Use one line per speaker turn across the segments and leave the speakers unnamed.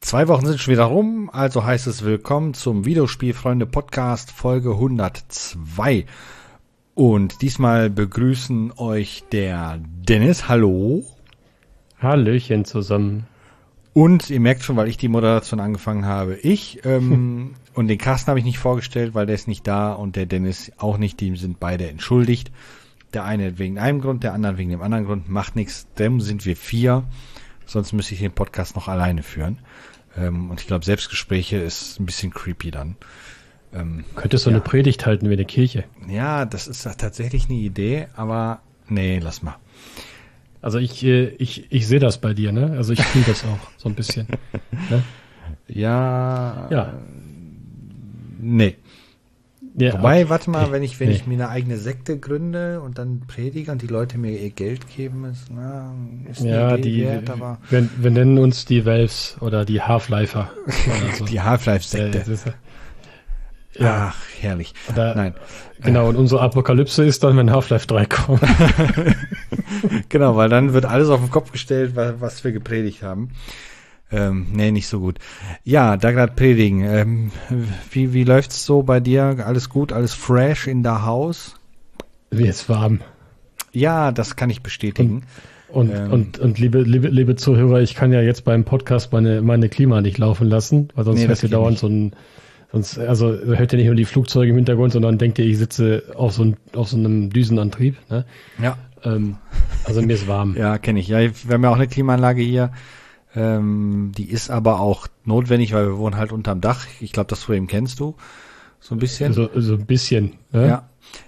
2 Wochen sind schon wieder rum, also heißt es willkommen zum Videospielfreunde-Podcast Folge 102. Und diesmal begrüßen euch der Dennis, hallo.
Hallöchen zusammen.
Und ihr merkt schon, weil ich die Moderation angefangen habe, und den Carsten habe ich nicht vorgestellt, weil der ist nicht da und der Dennis auch nicht, die sind beide entschuldigt. Der eine wegen einem Grund, der andere wegen dem anderen Grund, macht nichts, dem sind wir 4, sonst müsste ich den Podcast noch alleine führen. Und ich glaube, Selbstgespräche ist ein bisschen creepy dann.
Könntest du eine Predigt halten wie eine Kirche?
Ja, das ist tatsächlich eine Idee, aber nee, lass mal.
Also ich sehe das bei dir, ne? Also ich fühle das auch so ein bisschen. Ne?
Ja. Nee.
Ja,
wobei,
okay.
Warte mal, wenn ich mir eine eigene Sekte gründe und dann predige und die Leute mir ihr Geld geben, ist eine Idee wert, aber
wir nennen uns die Valves oder die Half-Lifer. So.
Die Half-Life-Sekte.
Ja.
Ach, herrlich.
Nein. Genau, und unsere Apokalypse ist dann, wenn Half-Life 3 kommt.
Genau, weil dann wird alles auf den Kopf gestellt, was wir gepredigt haben. Nee, nicht so gut. Ja, da gerade predigen. Wie läuft's so bei dir? Alles gut? Alles fresh in der Haus?
Mir ist warm.
Ja, das kann ich bestätigen.
Und liebe Zuhörer, ich kann ja jetzt beim Podcast meine Klima nicht laufen lassen, weil sonst hört ihr dauernd also hört ihr nicht nur die Flugzeuge im Hintergrund, sondern denkt ihr, ich sitze auf so einem Düsenantrieb. Ne?
Ja.
Also mir ist warm.
Ja, kenne ich. Ja, wir haben ja auch eine Klimaanlage hier. Die ist aber auch notwendig, weil wir wohnen halt unterm Dach. Ich glaube, das Problem kennst du. So ein bisschen.
So ein bisschen. Ne?
Ja.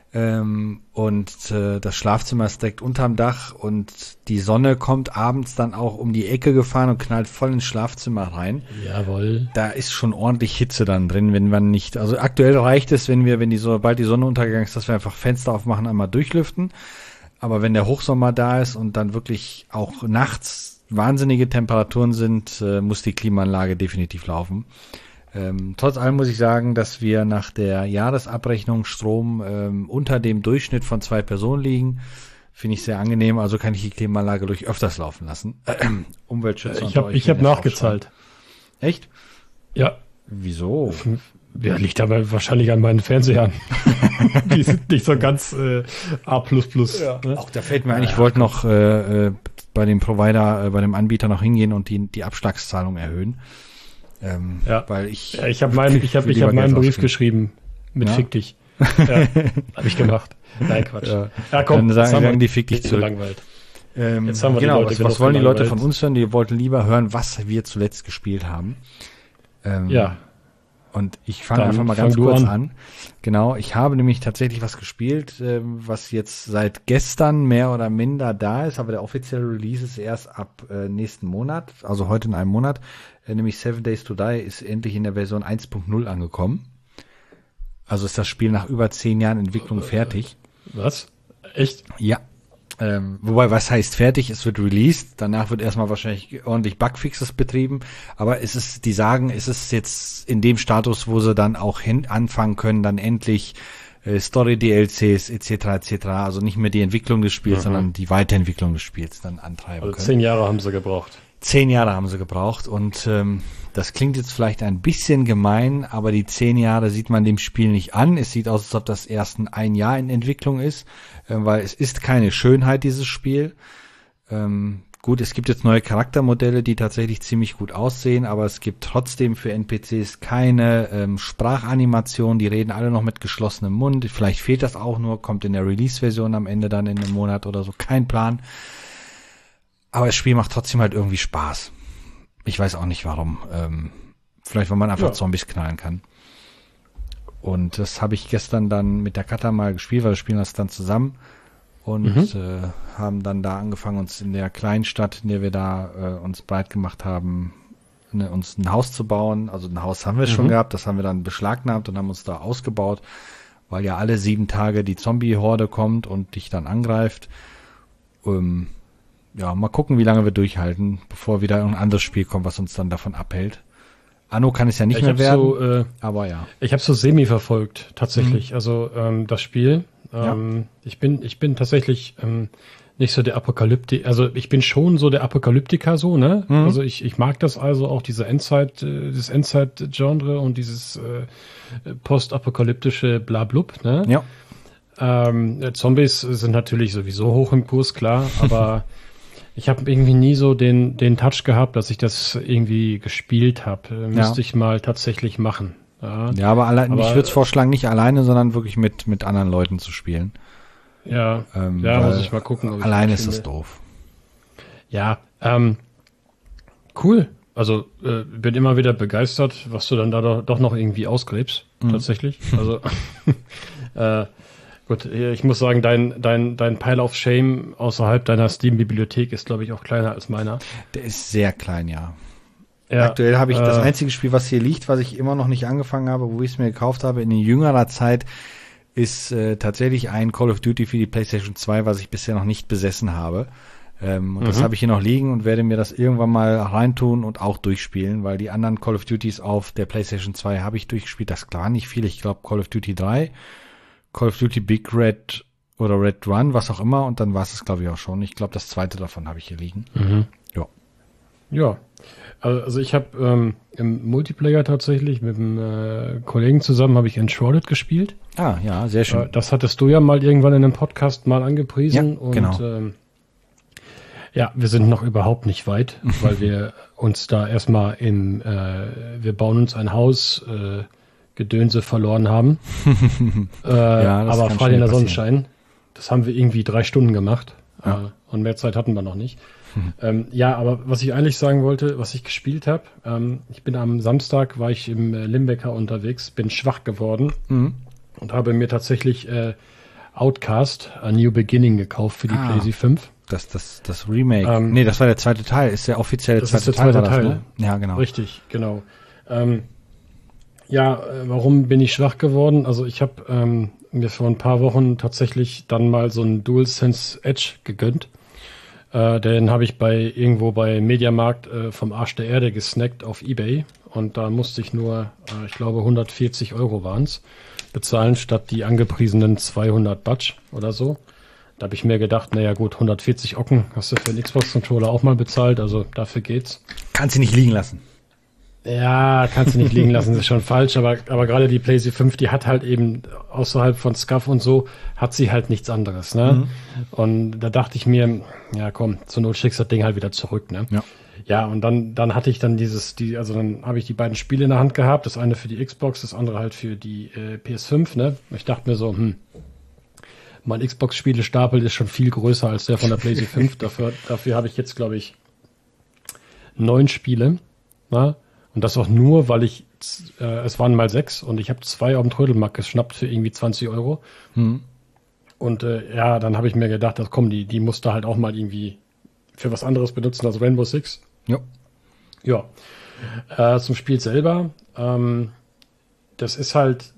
Das Schlafzimmer ist direkt unterm Dach und die Sonne kommt abends dann auch um die Ecke gefahren und knallt voll ins Schlafzimmer rein.
Jawohl.
Da ist schon ordentlich Hitze dann drin, wenn man nicht, also aktuell reicht es, sobald die Sonne untergegangen ist, dass wir einfach Fenster aufmachen, einmal durchlüften. Aber wenn der Hochsommer da ist und dann wirklich auch nachts wahnsinnige Temperaturen sind, muss die Klimaanlage definitiv laufen. Trotz allem muss ich sagen, dass wir nach der Jahresabrechnung Strom unter dem Durchschnitt von 2 Personen liegen. Finde ich sehr angenehm, also kann ich die Klimaanlage durch öfters laufen lassen. Umweltschützer
Ich habe nachgezahlt.
Echt?
Ja.
Wieso?
Ja, liegt aber wahrscheinlich an meinen Fernsehern. Die sind nicht so ganz A++.
Ja. Ne? Auch da fällt mir ein, ich wollte noch bei dem Provider, bei dem Anbieter noch hingehen und die Abschlagszahlung erhöhen. Weil ich habe
meinen Brief geschrieben mit Fick dich. Ja, habe ich gemacht. Nein, Quatsch.
Ja, komm, dann sagen die Fick dich zurück.
Jetzt haben wir
genau,
die Leute
was wollen die Leute von uns hören? Die wollten lieber hören, was wir zuletzt gespielt haben.
Ja.
Und ich fange einfach mal ganz kurz an. Genau, ich habe nämlich tatsächlich was gespielt, was jetzt seit gestern mehr oder minder da ist, aber der offizielle Release ist erst ab nächsten Monat, also heute in einem Monat, nämlich 7 Days to Die ist endlich in der Version 1.0 angekommen. Also ist das Spiel nach über 10 Jahren Entwicklung fertig.
Was? Echt?
Ja. Wobei, was heißt fertig? Es wird released, danach wird erstmal wahrscheinlich ordentlich Bugfixes betrieben, aber es ist jetzt in dem Status, wo sie dann auch anfangen können, dann endlich Story-DLCs etc. Also nicht mehr die Entwicklung des Spiels, sondern die Weiterentwicklung des Spiels dann antreiben können.
10 Jahre haben sie gebraucht.
10 Jahre haben sie gebraucht und das klingt jetzt vielleicht ein bisschen gemein, aber die 10 Jahre sieht man dem Spiel nicht an. Es sieht aus, als ob das erst ein Jahr in Entwicklung ist, weil es ist keine Schönheit, dieses Spiel. Gut, es gibt jetzt neue Charaktermodelle, die tatsächlich ziemlich gut aussehen, aber es gibt trotzdem für NPCs keine Sprachanimation, die reden alle noch mit geschlossenem Mund. Vielleicht fehlt das auch nur, kommt in der Release-Version am Ende dann in einem Monat oder so, kein Plan. Aber das Spiel macht trotzdem halt irgendwie Spaß. Ich weiß auch nicht warum. Vielleicht, weil man einfach Zombies knallen kann. Und das habe ich gestern dann mit der Katha mal gespielt, weil wir spielen das dann zusammen. Und haben dann da angefangen, uns in der kleinen Stadt, in der wir da uns breit gemacht haben, uns ein Haus zu bauen. Also ein Haus haben wir schon gehabt, das haben wir dann beschlagnahmt und haben uns da ausgebaut, weil ja alle 7 Tage die Zombie-Horde kommt und dich dann angreift. Mal gucken, wie lange wir durchhalten, bevor wieder ein anderes Spiel kommt, was uns dann davon abhält. Anno kann es ja nicht mehr werden, aber ja.
Ich habe so semi verfolgt, tatsächlich. Also das Spiel. Ich bin tatsächlich nicht so der Apokalyptiker, also ich bin schon so der Apokalyptiker so, ne? Also ich mag das also auch, diese das Endzeit-Genre und dieses postapokalyptische Blablub, ne?
Ja.
Zombies sind natürlich sowieso hoch im Kurs, klar, aber ich habe irgendwie nie so den Touch gehabt, dass ich das irgendwie gespielt habe. Müsste ich mal tatsächlich machen.
Ja, aber ich würde es vorschlagen, nicht alleine, sondern wirklich mit anderen Leuten zu spielen.
Ja, muss ich mal gucken.
Ob alleine ist das doof.
Ja, cool. Also bin immer wieder begeistert, was du dann da doch noch irgendwie ausgräbst, tatsächlich. Also gut, ich muss sagen, dein Pile of Shame außerhalb deiner Steam-Bibliothek ist, glaube ich, auch kleiner als meiner.
Der ist sehr klein, ja. Aktuell habe ich das einzige Spiel, was hier liegt, was ich immer noch nicht angefangen habe, wo ich es mir gekauft habe in jüngerer Zeit, ist tatsächlich ein Call of Duty für die PlayStation 2, was ich bisher noch nicht besessen habe. Und das habe ich hier noch liegen und werde mir das irgendwann mal reintun und auch durchspielen, weil die anderen Call of Duties auf der PlayStation 2 habe ich durchgespielt. Das war nicht viel. Ich glaube Call of Duty 3, Call of Duty Big Red oder Red Run, was auch immer. Und dann war es, glaube ich, auch schon. Ich glaube, das zweite davon habe ich hier liegen.
Ja. Also ich habe im Multiplayer tatsächlich mit einem Kollegen zusammen habe ich Enshrouded gespielt.
Ah, ja, sehr schön.
Das hattest du ja mal irgendwann in einem Podcast mal angepriesen.
Ja, genau.
Und ja, wir sind noch überhaupt nicht weit, weil wir uns da erstmal wir bauen uns ein Haus, Gedönse verloren haben. Aber Frei in der Sonnenschein, das haben wir irgendwie 3 Stunden gemacht. Und mehr Zeit hatten wir noch nicht. Aber was ich eigentlich sagen wollte, was ich gespielt habe, ich bin am Samstag, war ich im Limbecker unterwegs, bin schwach geworden und habe mir tatsächlich Outcast, A New Beginning gekauft für die PlayStation 5.
Das Remake. Nee, das war der zweite Teil. Ist der offizielle zweite Teil?
Das ist der zweite Teil.
Ne? Ja, genau.
Richtig, genau. Warum bin ich schwach geworden? Also ich habe mir vor ein paar Wochen tatsächlich dann mal so einen DualSense Edge gegönnt. Den habe ich irgendwo bei Mediamarkt vom Arsch der Erde gesnackt auf eBay. Und da musste ich nur, ich glaube 140 € waren's, bezahlen, statt die angepriesenen 200 Batsch oder so. Da habe ich mir gedacht, naja gut, 140 Ocken hast du für einen Xbox-Controller auch mal bezahlt, also dafür geht's.
Kannst du nicht liegen lassen.
Ja, kannst du nicht liegen lassen, das ist schon falsch, aber gerade die PlayStation 5, die hat halt eben außerhalb von SCUF und so, hat sie halt nichts anderes, ne? Und da dachte ich mir, ja komm, zur Not schickst du das Ding halt wieder zurück, ne? Ja, und dann hatte ich dann dann habe ich die beiden Spiele in der Hand gehabt, das eine für die Xbox, das andere halt für die PS5, ne? Ich dachte mir so, mein Xbox-Spiele-Stapel ist schon viel größer als der von der PlayStation 5. Dafür habe ich jetzt, glaube ich, 9 Spiele. Na? Und das auch nur, weil es waren mal 6 und ich habe 2 auf dem Trödelmarkt geschnappt für irgendwie 20 €. Und dann habe ich mir gedacht, komm, die musst du halt auch mal irgendwie für was anderes benutzen als Rainbow Six. Ja. Zum Spiel selber. Das ist halt,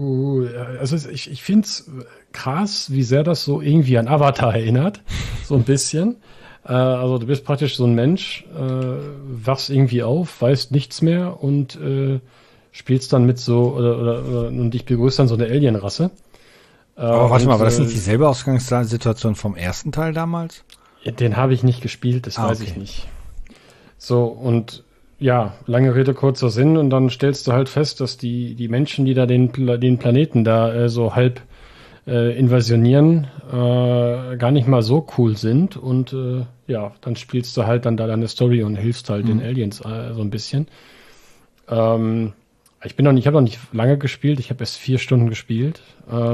ich finde es krass, wie sehr das so irgendwie an Avatar erinnert. So ein bisschen. Also du bist praktisch so ein Mensch, wachst irgendwie auf, weißt nichts mehr und spielst dann mit so, und dich begrüßt dann so eine Alien-Rasse.
Aber warte mal, war das nicht dieselbe Ausgangssituation vom ersten Teil damals?
Den habe ich nicht gespielt, das weiß ich nicht. So, und ja, lange Rede, kurzer Sinn, und dann stellst du halt fest, dass die Menschen, die da den Planeten da so halb invasionieren, gar nicht mal so cool sind, und dann spielst du halt dann da deine Story und hilfst halt den Aliens so ein bisschen. Ich habe noch nicht lange gespielt, ich habe erst 4 Stunden gespielt,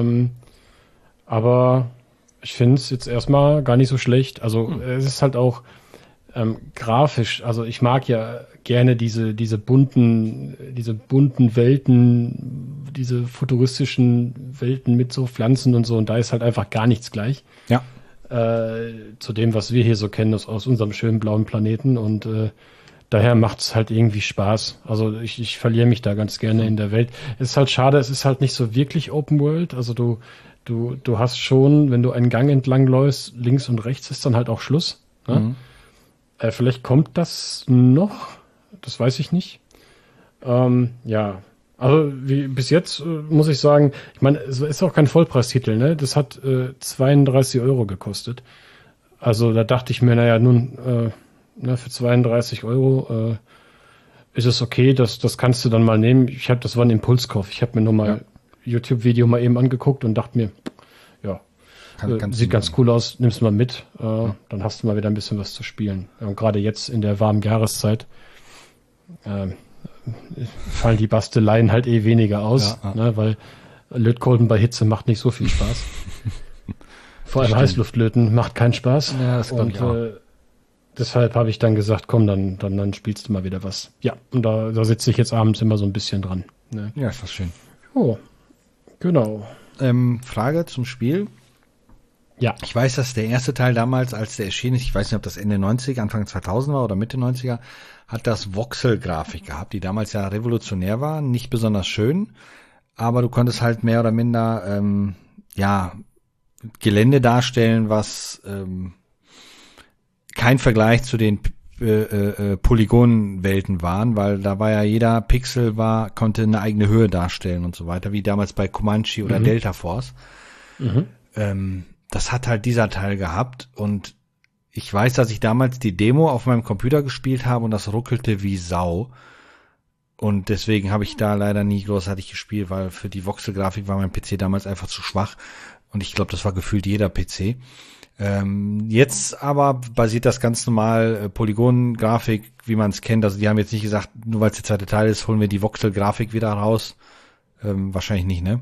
aber ich finde es jetzt erstmal gar nicht so schlecht. Also es ist halt auch grafisch, also ich mag ja gerne diese bunten Welten, diese futuristischen Welten mit so Pflanzen und so, und da ist halt einfach gar nichts gleich.
Ja.
Zu dem, was wir hier so kennen aus unserem schönen blauen Planeten, und daher macht es halt irgendwie Spaß. Also ich verliere mich da ganz gerne in der Welt. Es ist halt schade, es ist halt nicht so wirklich Open World. Also du hast schon, wenn du einen Gang entlang läufst, links und rechts ist dann halt auch Schluss. Ne? Vielleicht kommt das noch, das weiß ich nicht. Also bis jetzt muss ich sagen, ich meine, es ist auch kein Vollpreistitel, ne? Das hat 32 € gekostet. Also da dachte ich mir, naja, nun für 32 Euro ist es okay, das kannst du dann mal nehmen. Das war ein Impulskauf. Ich habe mir nur mal YouTube-Video mal eben angeguckt und dachte mir, ja, sieht ganz cool aus, nimm's mal mit, dann hast du mal wieder ein bisschen was zu spielen. Und gerade jetzt in der warmen Jahreszeit fallen die Basteleien halt weniger aus, ne, weil Lötkolben bei Hitze macht nicht so viel Spaß. Vor allem Heißluftlöten macht keinen Spaß.
Ja, das und
deshalb habe ich dann gesagt, komm, dann spielst du mal wieder was. Ja, und da sitze ich jetzt abends immer so ein bisschen dran. Ne?
Ja, ist das schön.
Oh, genau.
Frage zum Spiel.
Ja.
Ich weiß, dass der erste Teil damals, als der erschienen ist, ich weiß nicht, ob das Ende 90er, Anfang 2000 war oder Mitte 90er, hat das Voxel-Grafik gehabt, die damals ja revolutionär war, nicht besonders schön, aber du konntest halt mehr oder minder, Gelände darstellen, was kein Vergleich zu den Polygonwelten waren, weil da war ja jeder Pixel konnte eine eigene Höhe darstellen und so weiter, wie damals bei Comanche oder Delta Force. Das hat halt dieser Teil gehabt und ich weiß, dass ich damals die Demo auf meinem Computer gespielt habe und das ruckelte wie Sau. Und deswegen habe ich da leider nie großartig gespielt, weil für die Voxel-Grafik war mein PC damals einfach zu schwach. Und ich glaube, das war gefühlt jeder PC. Jetzt aber basiert das ganz normal Polygon-Grafik, wie man es kennt. Also die haben jetzt nicht gesagt, nur weil es der zweite Teil ist, holen wir die Voxel-Grafik wieder raus. Wahrscheinlich nicht, ne?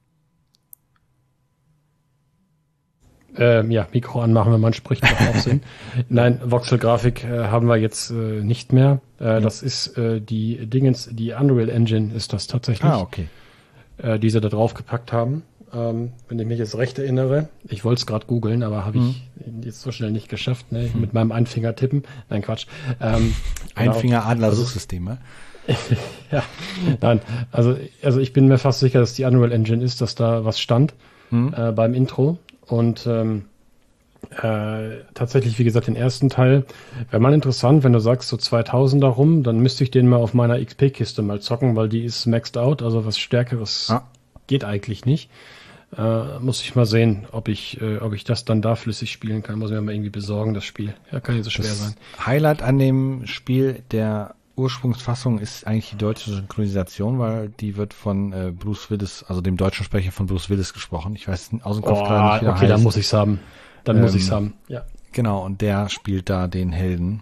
Mikro anmachen, wenn man spricht, macht auch Sinn. Nein, Voxel-Grafik haben wir jetzt nicht mehr. Das ist die Unreal Engine ist das tatsächlich.
Okay.
Die sie da drauf gepackt haben. Wenn ich mich jetzt recht erinnere, ich wollte es gerade googeln, aber habe ich jetzt so schnell nicht geschafft, ne? Mit meinem Einfinger tippen. Nein, Quatsch.
Einfinger-Adler-Suchsystem, ne?
Ja, nein, also ich bin mir fast sicher, dass die Unreal Engine ist, dass da was stand beim Intro. Und tatsächlich, wie gesagt, den ersten Teil wäre mal interessant, wenn du sagst, so 2000er rum, dann müsste ich den mal auf meiner XP-Kiste mal zocken, weil die ist maxed out, also was Stärkeres geht eigentlich nicht. Muss ich mal sehen, ob ich das dann da flüssig spielen kann. Muss ich mir mal irgendwie besorgen, das Spiel. Ja, kann nicht so schwer sein.
Highlight an dem Spiel der Ursprungsfassung ist eigentlich die deutsche Synchronisation, weil die wird von Bruce Willis, also dem deutschen Sprecher von Bruce Willis gesprochen. Ich weiß aus dem Kopf gerade nicht, wie er heißt.
Dann muss ich's haben. Muss ich's haben. Ja.
Genau, und der spielt da den Helden.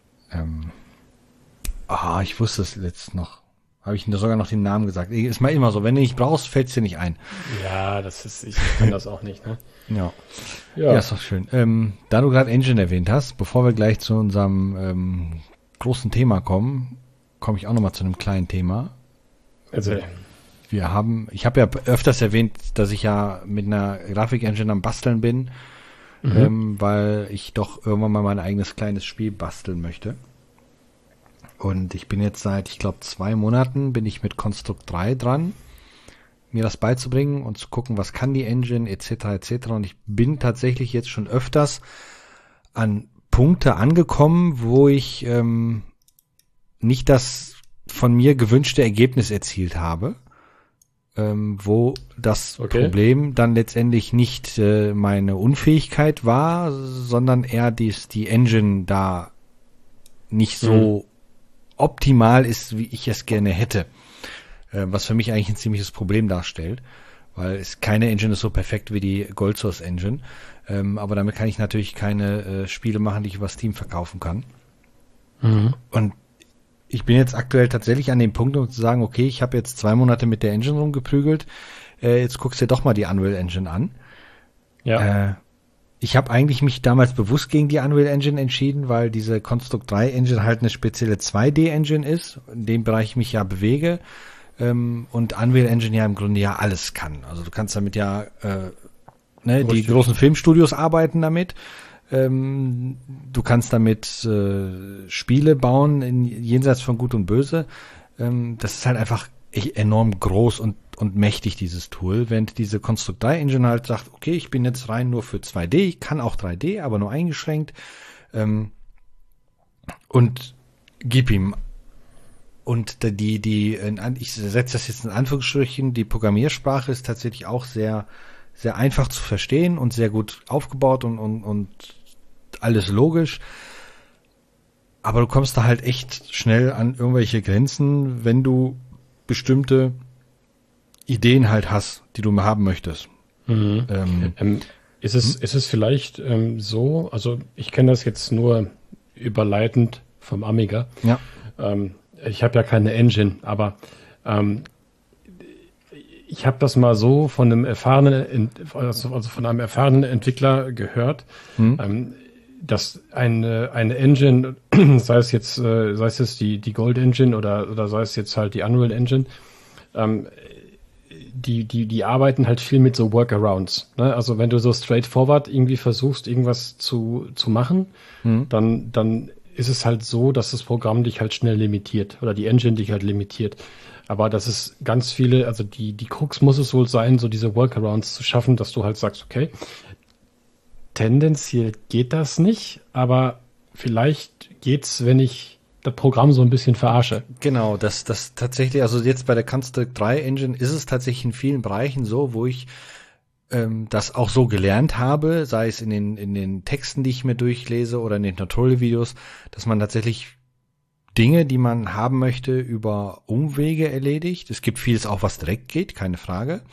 Ich wusste es jetzt noch. Habe ich sogar noch den Namen gesagt. Ist mal immer so, wenn du nicht brauchst, fällt's dir nicht ein.
Ja, ich kann das auch nicht, ne?
Ja, ist doch schön. Da du gerade Engine erwähnt hast, bevor wir gleich zu unserem großen Thema komme ich auch nochmal zu einem kleinen Thema.
Erzähl.
Ich habe ja öfters erwähnt, dass ich ja mit einer Grafik-Engine am Basteln bin, weil ich doch irgendwann mal mein eigenes kleines Spiel basteln möchte. Und ich bin jetzt seit, ich glaube, 2 Monaten bin ich mit Construct 3 dran, mir das beizubringen und zu gucken, was kann die Engine, etc. Und ich bin tatsächlich jetzt schon öfters an Punkte angekommen, wo ich nicht das von mir gewünschte Ergebnis erzielt habe, wo das Problem dann letztendlich nicht meine Unfähigkeit war, sondern eher die Engine da nicht so optimal ist, wie ich es gerne hätte. Was für mich eigentlich ein ziemliches Problem darstellt, weil keine Engine ist so perfekt wie die Gold Source Engine. Aber damit kann ich natürlich keine Spiele machen, die ich über Steam verkaufen kann. Und ich bin jetzt aktuell tatsächlich an dem Punkt, um zu sagen, okay, ich habe jetzt 2 Monate mit der Engine rumgeprügelt, jetzt guckst du dir doch mal die Unreal Engine an.
Ja.
Ich habe eigentlich mich damals bewusst gegen die Unreal Engine entschieden, weil diese Construct 3 Engine halt eine spezielle 2D Engine ist, in dem Bereich ich mich ja bewege, und Unreal Engine ja im Grunde ja alles kann. Also du kannst damit ja die großen Filmstudios arbeiten damit. Du kannst damit Spiele bauen, jenseits von Gut und Böse. Das ist halt einfach enorm groß und mächtig, dieses Tool. Während diese Construct 3 Engine halt sagt, okay, ich bin jetzt rein nur für 2D, ich kann auch 3D, aber nur eingeschränkt. Und gib ihm. Und ich setze das jetzt in Anführungsstrichen, die Programmiersprache ist tatsächlich auch sehr, sehr einfach zu verstehen und sehr gut aufgebaut und alles logisch. Aber du kommst da halt echt schnell an irgendwelche Grenzen, wenn du bestimmte Ideen halt hast, die du haben möchtest.
Ist es vielleicht so, also ich kenne das jetzt nur überleitend vom Amiga.
Ja.
Ich habe ja keine Engine, aber ich habe das mal so von einem erfahrenen Entwickler gehört, dass eine Engine, sei es jetzt die Gold Engine oder sei es jetzt halt die Unreal Engine, die arbeiten halt viel mit so Workarounds. Ne? Also wenn du so straightforward irgendwie versuchst, irgendwas zu machen, dann ist es halt so, dass das Programm dich halt schnell limitiert oder die Engine dich halt limitiert. Aber das ist ganz viele, also die Krux muss es wohl sein, so diese Workarounds zu schaffen, dass du halt sagst, okay, tendenziell geht das nicht, aber vielleicht geht's, wenn ich das Programm so ein bisschen verarsche.
Genau, das tatsächlich, also jetzt bei der Construct 3 Engine ist es tatsächlich in vielen Bereichen so, wo ich das auch so gelernt habe, sei es in den Texten, die ich mir durchlese oder in den Tutorial-Videos, dass man tatsächlich Dinge, die man haben möchte, über Umwege erledigt. Es gibt vieles auch, was direkt geht, keine Frage.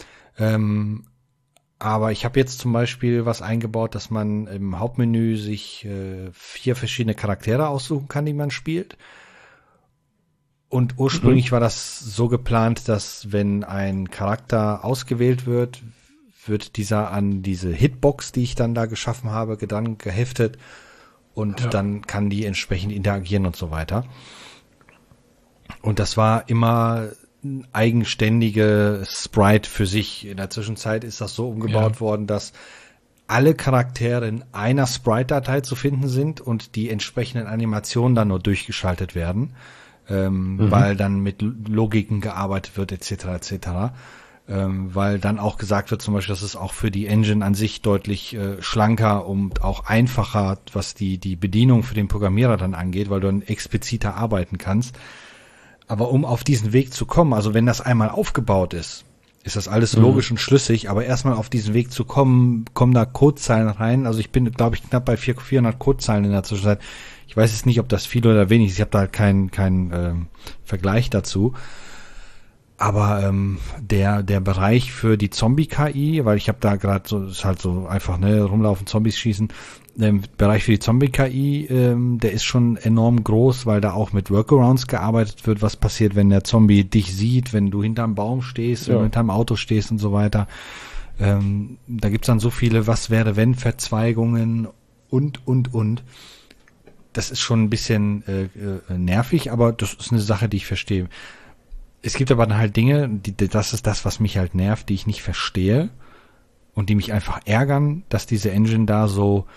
Aber ich habe jetzt zum Beispiel was eingebaut, dass man im Hauptmenü sich 4 verschiedene Charaktere aussuchen kann, die man spielt. Und ursprünglich war das so geplant, dass wenn ein Charakter ausgewählt wird dieser an diese Hitbox, die ich dann da geschaffen habe, dann geheftet und dann kann die entsprechend interagieren und so weiter. Und das war immer ein eigenständige Sprite für sich. In der Zwischenzeit ist das so umgebaut worden, dass alle Charaktere in einer Sprite-Datei zu finden sind und die entsprechenden Animationen dann nur durchgeschaltet werden, weil dann mit Logiken gearbeitet wird, etc. Weil dann auch gesagt wird, zum Beispiel, dass es auch für die Engine an sich deutlich schlanker und auch einfacher, was die Bedienung für den Programmierer dann angeht, weil du dann expliziter arbeiten kannst. Aber um auf diesen Weg zu kommen, also wenn das einmal aufgebaut ist das alles logisch und schlüssig, aber erstmal auf diesen Weg zu kommen da Codezeilen rein. Also ich bin, glaube ich, knapp bei 400 Codezeilen in der Zwischenzeit. Ich weiß jetzt nicht, ob das viel oder wenig ist. Ich habe da halt keinen Vergleich dazu. Aber der Bereich für die Zombie-KI, weil ich habe da gerade so, ist halt so einfach, rumlaufen, Zombies schießen, Bereich für die Zombie-KI, der ist schon enorm groß, weil da auch mit Workarounds gearbeitet wird, was passiert, wenn der Zombie dich sieht, wenn du hinterm Baum stehst, wenn du hinterm Auto stehst und so weiter. Da gibt's dann so viele Was-wäre-wenn-Verzweigungen und. Das ist schon ein bisschen nervig, aber das ist eine Sache, die ich verstehe. Es gibt aber dann halt Dinge, das ist das, was mich halt nervt, die ich nicht verstehe und die mich einfach ärgern, dass diese Engine da so,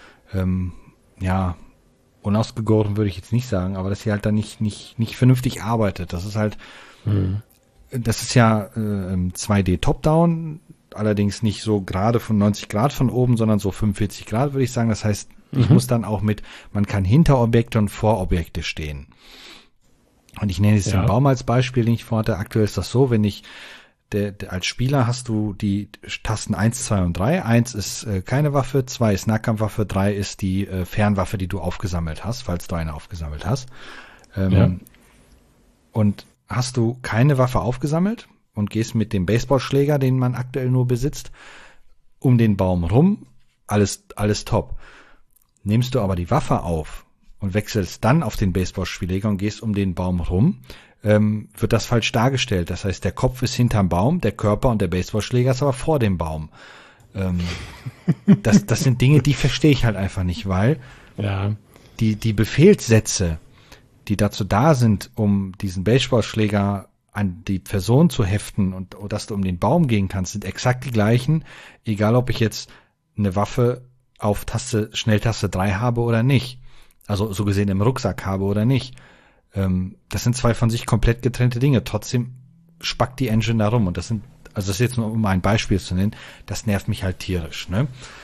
unausgegoren würde ich jetzt nicht sagen, aber dass sie halt da nicht vernünftig arbeitet. Das ist halt, das ist ja 2D Top-Down, allerdings nicht so gerade von 90 Grad von oben, sondern so 45 Grad, würde ich sagen. Das heißt, ich muss dann auch man kann hinter Objekte und vor Objekte stehen. Und ich nenne jetzt den Baum als Beispiel, den ich vorhatte. Aktuell ist das so, wenn ich als Spieler hast du die Tasten 1, 2 und 3. 1 ist keine Waffe, 2 ist Nahkampfwaffe, 3 ist die Fernwaffe, die du aufgesammelt hast, falls du eine aufgesammelt hast. Und hast du keine Waffe aufgesammelt und gehst mit dem Baseballschläger, den man aktuell nur besitzt, um den Baum rum, alles top. Nimmst du aber die Waffe auf und wechselst dann auf den Baseballschläger und gehst um den Baum rum, wird das falsch dargestellt. Das heißt, der Kopf ist hinterm Baum, der Körper und der Baseballschläger ist aber vor dem Baum. Das sind Dinge, die verstehe ich halt einfach nicht, weil die Befehlssätze, die dazu da sind, um diesen Baseballschläger an die Person zu heften und dass du um den Baum gehen kannst, sind exakt die gleichen, egal ob ich jetzt eine Waffe auf Schnelltaste 3 habe oder nicht. Also so gesehen im Rucksack habe oder nicht. Das sind zwei von sich komplett getrennte Dinge. Trotzdem spackt die Engine da rum. Und das ist jetzt nur um ein Beispiel zu nennen, das nervt mich halt tierisch. Ne?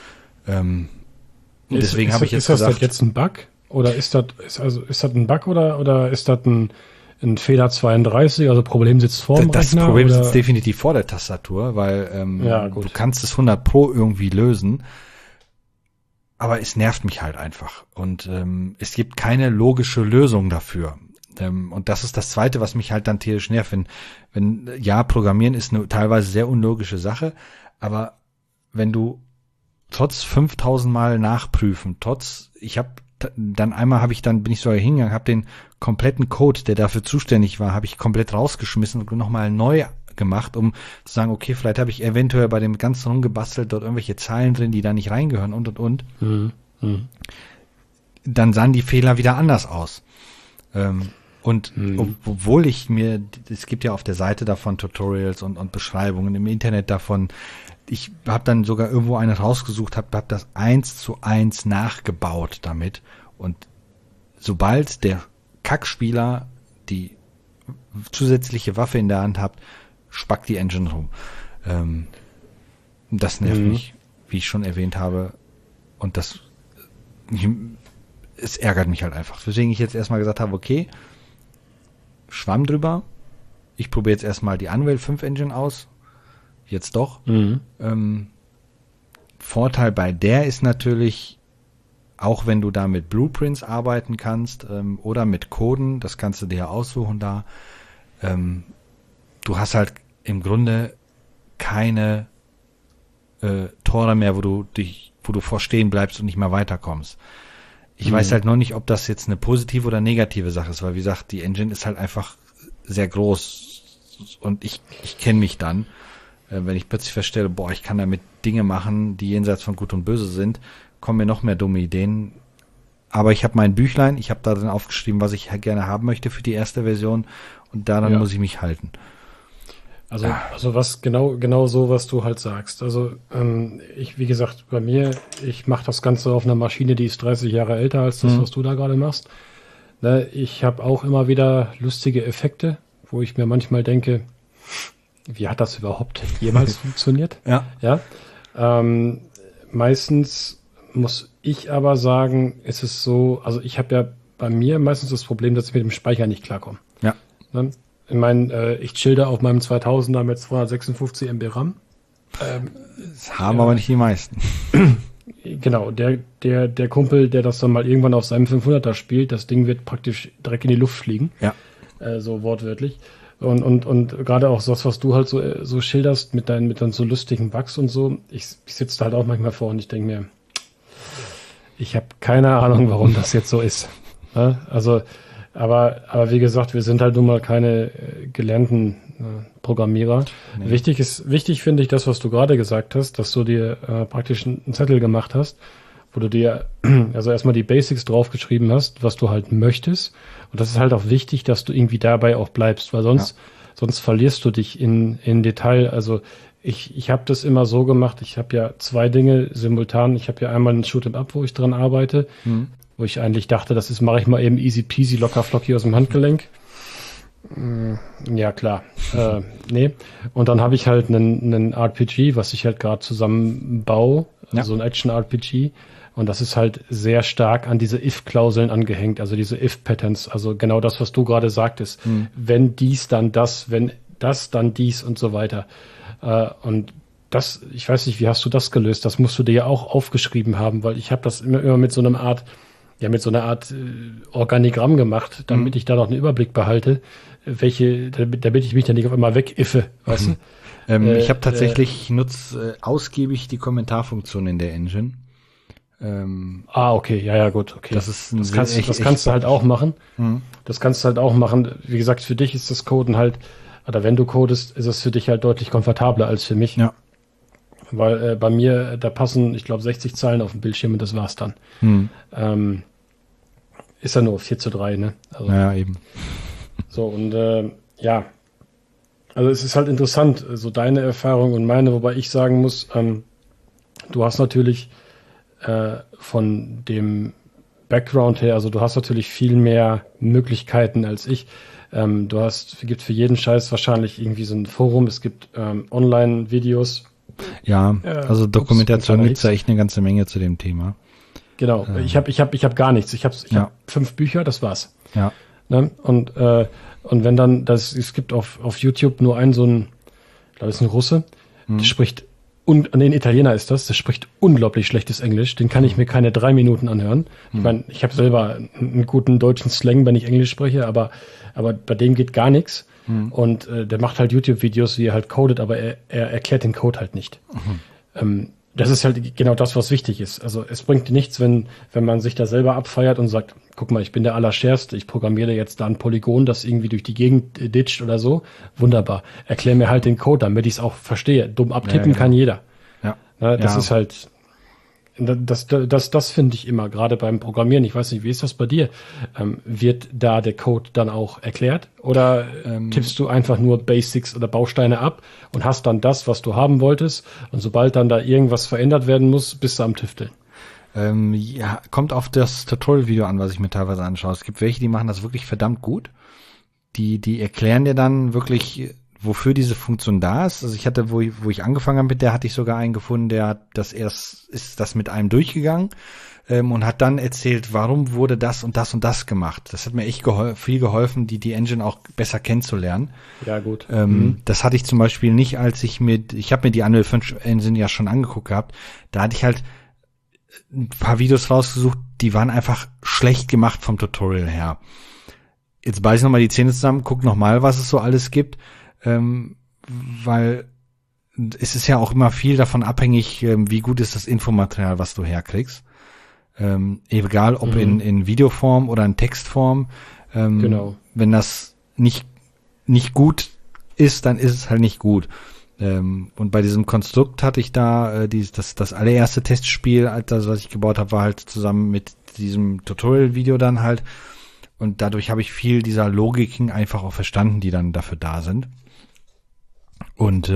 Deswegen habe ich jetzt gesagt.
Ist das jetzt ein Bug? Oder ist das ein Bug oder ist das ein Fehler 32? Also Problem sitzt vor dem
Das
Rechner?
Problem sitzt definitiv vor der Tastatur, weil du kannst es 100 Pro irgendwie lösen. aber es nervt mich halt einfach. Und es gibt keine logische Lösung dafür. Und das ist das Zweite, was mich halt dann tierisch nervt. Wenn Programmieren ist eine teilweise sehr unlogische Sache, aber wenn du trotz 5000 Mal nachprüfen, bin ich sogar hingegangen, habe den kompletten Code, der dafür zuständig war, habe ich komplett rausgeschmissen und nochmal neu gemacht, um zu sagen, okay, vielleicht habe ich eventuell bei dem Ganzen rumgebastelt, dort irgendwelche Zeilen drin, die da nicht reingehören und. Dann sahen die Fehler wieder anders aus. Obwohl es gibt ja auf der Seite davon Tutorials und Beschreibungen im Internet davon, ich habe dann sogar irgendwo eine rausgesucht, habe das 1:1 nachgebaut damit und sobald der Kackspieler die zusätzliche Waffe in der Hand hat, spackt die Engine rum. Das nervt mich, wie ich schon erwähnt habe, und es ärgert mich halt einfach. Weswegen ich jetzt erstmal gesagt habe, okay, Schwamm drüber, ich probiere jetzt erstmal die Unreal 5 Engine aus, jetzt doch. Vorteil bei der ist natürlich, auch wenn du da mit Blueprints arbeiten kannst oder mit Coden, das kannst du dir ja aussuchen da, du hast halt im Grunde keine Tore mehr, wo du vorstehen bleibst und nicht mehr weiterkommst. Ich weiß halt noch nicht, ob das jetzt eine positive oder negative Sache ist, weil wie gesagt, die Engine ist halt einfach sehr groß und ich kenne mich dann, wenn ich plötzlich feststelle, ich kann damit Dinge machen, die jenseits von Gut und Böse sind, kommen mir noch mehr dumme Ideen. Aber ich habe mein Büchlein, ich habe da dann aufgeschrieben, was ich gerne haben möchte für die erste Version und daran muss ich mich halten.
Also was genau so, was du halt sagst. Also wie gesagt, bei mir, ich mache das Ganze auf einer Maschine, die ist 30 Jahre älter als das, was du da gerade machst. Ne, ich habe auch immer wieder lustige Effekte, wo ich mir manchmal denke, wie hat das überhaupt jemals funktioniert? Ja. Meistens muss ich aber sagen, ist es so, also ich habe ja bei mir meistens das Problem, dass ich mit dem Speicher nicht klarkomme.
Ja.
Ne? Ich meine, ich chill da auf meinem 2000er mit 256 MB RAM.
Das haben aber nicht die meisten.
Genau, der Kumpel, der das dann mal irgendwann auf seinem 500er spielt, das Ding wird praktisch direkt in die Luft fliegen.
Ja.
So wortwörtlich. Und gerade auch das, was du halt so schilderst mit deinen so lustigen Bugs und so. Ich sitze da halt auch manchmal vor und ich denke mir, ich habe keine Ahnung, warum das jetzt so ist. Ja? Also, aber wie gesagt, wir sind halt nun mal keine gelernten Programmierer. Nee. Wichtig finde ich das, was du gerade gesagt hast, dass du dir praktisch einen Zettel gemacht hast, wo du dir also erstmal die Basics draufgeschrieben hast, was du halt möchtest. Und das ist halt auch wichtig, dass du irgendwie dabei auch bleibst, weil sonst verlierst du dich in Detail. Also ich habe das immer so gemacht, ich habe ja 2 Dinge simultan. Ich habe ja einmal einen Shoot'em-up, wo ich dran arbeite, wo ich eigentlich dachte, mache ich mal eben easy peasy, locker flockig aus dem Handgelenk. Ja, klar. Nee. Und dann habe ich halt einen RPG, was ich halt gerade zusammenbaue, so ein Action-RPG. Und das ist halt sehr stark an diese If-Klauseln angehängt, also diese If-Patterns, also genau das, was du gerade sagtest. Wenn dies, dann das, wenn das, dann dies und so weiter. Und das, ich weiß nicht, wie hast du das gelöst? Das musst du dir ja auch aufgeschrieben haben, weil ich habe das immer mit so einer Art Organigramm gemacht, damit ich da noch einen Überblick behalte, damit ich mich dann nicht auf einmal wegiffe, weißt du?
Ich habe ich nutze ausgiebig die Kommentarfunktion in der Engine.
Okay, ja, gut, okay.
Das
kannst du halt auch machen. Das kannst du halt auch machen. Wie gesagt, für dich ist das Coden halt, oder wenn du codest, ist es für dich halt deutlich komfortabler als für mich.
Ja.
Weil bei mir, da passen, ich glaube, 60 Zeilen auf dem Bildschirm und das war's dann. Ist ja nur 4:3, ne? Also,
ja, eben.
So, und ja. Also es ist halt interessant, so deine Erfahrung und meine, wobei ich sagen muss, du hast natürlich von dem Background her, also du hast natürlich viel mehr Möglichkeiten als ich. Gibt für jeden Scheiß wahrscheinlich irgendwie so ein Forum, es gibt Online-Videos.
Ja, also Dokumentation gibt es da echt eine ganze Menge zu dem Thema.
Genau, ich hab gar nichts. Ich hab 5 Bücher, das war's.
Ja.
Ne? Und wenn dann, es gibt auf YouTube nur einen, ich glaube, das ist ein Russe, der spricht ein Italiener ist das, der spricht unglaublich schlechtes Englisch, den kann ich mir keine 3 Minuten anhören. Ich meine, ich habe selber einen guten deutschen Slang, wenn ich Englisch spreche, aber bei dem geht gar nichts. Und der macht halt YouTube-Videos, wie er halt codet, aber er erklärt den Code halt nicht. Das ist halt genau das, was wichtig ist. Also es bringt nichts, wenn man sich da selber abfeiert und sagt, guck mal, ich bin der Allerschärfste, ich programmiere jetzt da ein Polygon, das irgendwie durch die Gegend ditcht oder so. Wunderbar. Erklär mir halt den Code, damit ich es auch verstehe. Dumm abtippen kann jeder.
Ja.
Das ist halt, das finde ich immer, gerade beim Programmieren, ich weiß nicht, wie ist das bei dir? Wird da der Code dann auch erklärt? Oder tippst du einfach nur Basics oder Bausteine ab und hast dann das, was du haben wolltest? Und sobald dann da irgendwas verändert werden muss, bist du am Tüfteln.
Ja, kommt auf das Tutorial-Video an, was ich mir teilweise anschaue. Es gibt welche, die machen das wirklich verdammt gut. Die erklären dir dann wirklich, wofür diese Funktion da ist. Also ich hatte, wo ich angefangen habe mit der, hatte ich sogar einen gefunden, der hat ist das mit einem durchgegangen und hat dann erzählt, warum wurde das und das und das gemacht. Das hat mir echt viel geholfen, die Engine auch besser kennenzulernen.
Ja, gut.
Das hatte ich zum Beispiel nicht, als ich habe mir die Unreal 5 Engine ja schon angeguckt gehabt. Da hatte ich halt ein paar Videos rausgesucht, die waren einfach schlecht gemacht vom Tutorial her. Jetzt beiß ich nochmal die Zähne zusammen, guck nochmal, was es so alles gibt. Weil es ist ja auch immer viel davon abhängig, wie gut ist das Infomaterial, was du herkriegst. Egal ob in Videoform oder in Textform.
Genau.
Wenn das nicht gut ist, dann ist es halt nicht gut. Und bei diesem Konstrukt hatte ich da das allererste Testspiel, das was ich gebaut habe, war halt zusammen mit diesem Tutorial-Video dann halt. Und dadurch habe ich viel dieser Logiken einfach auch verstanden, die dann dafür da sind. Und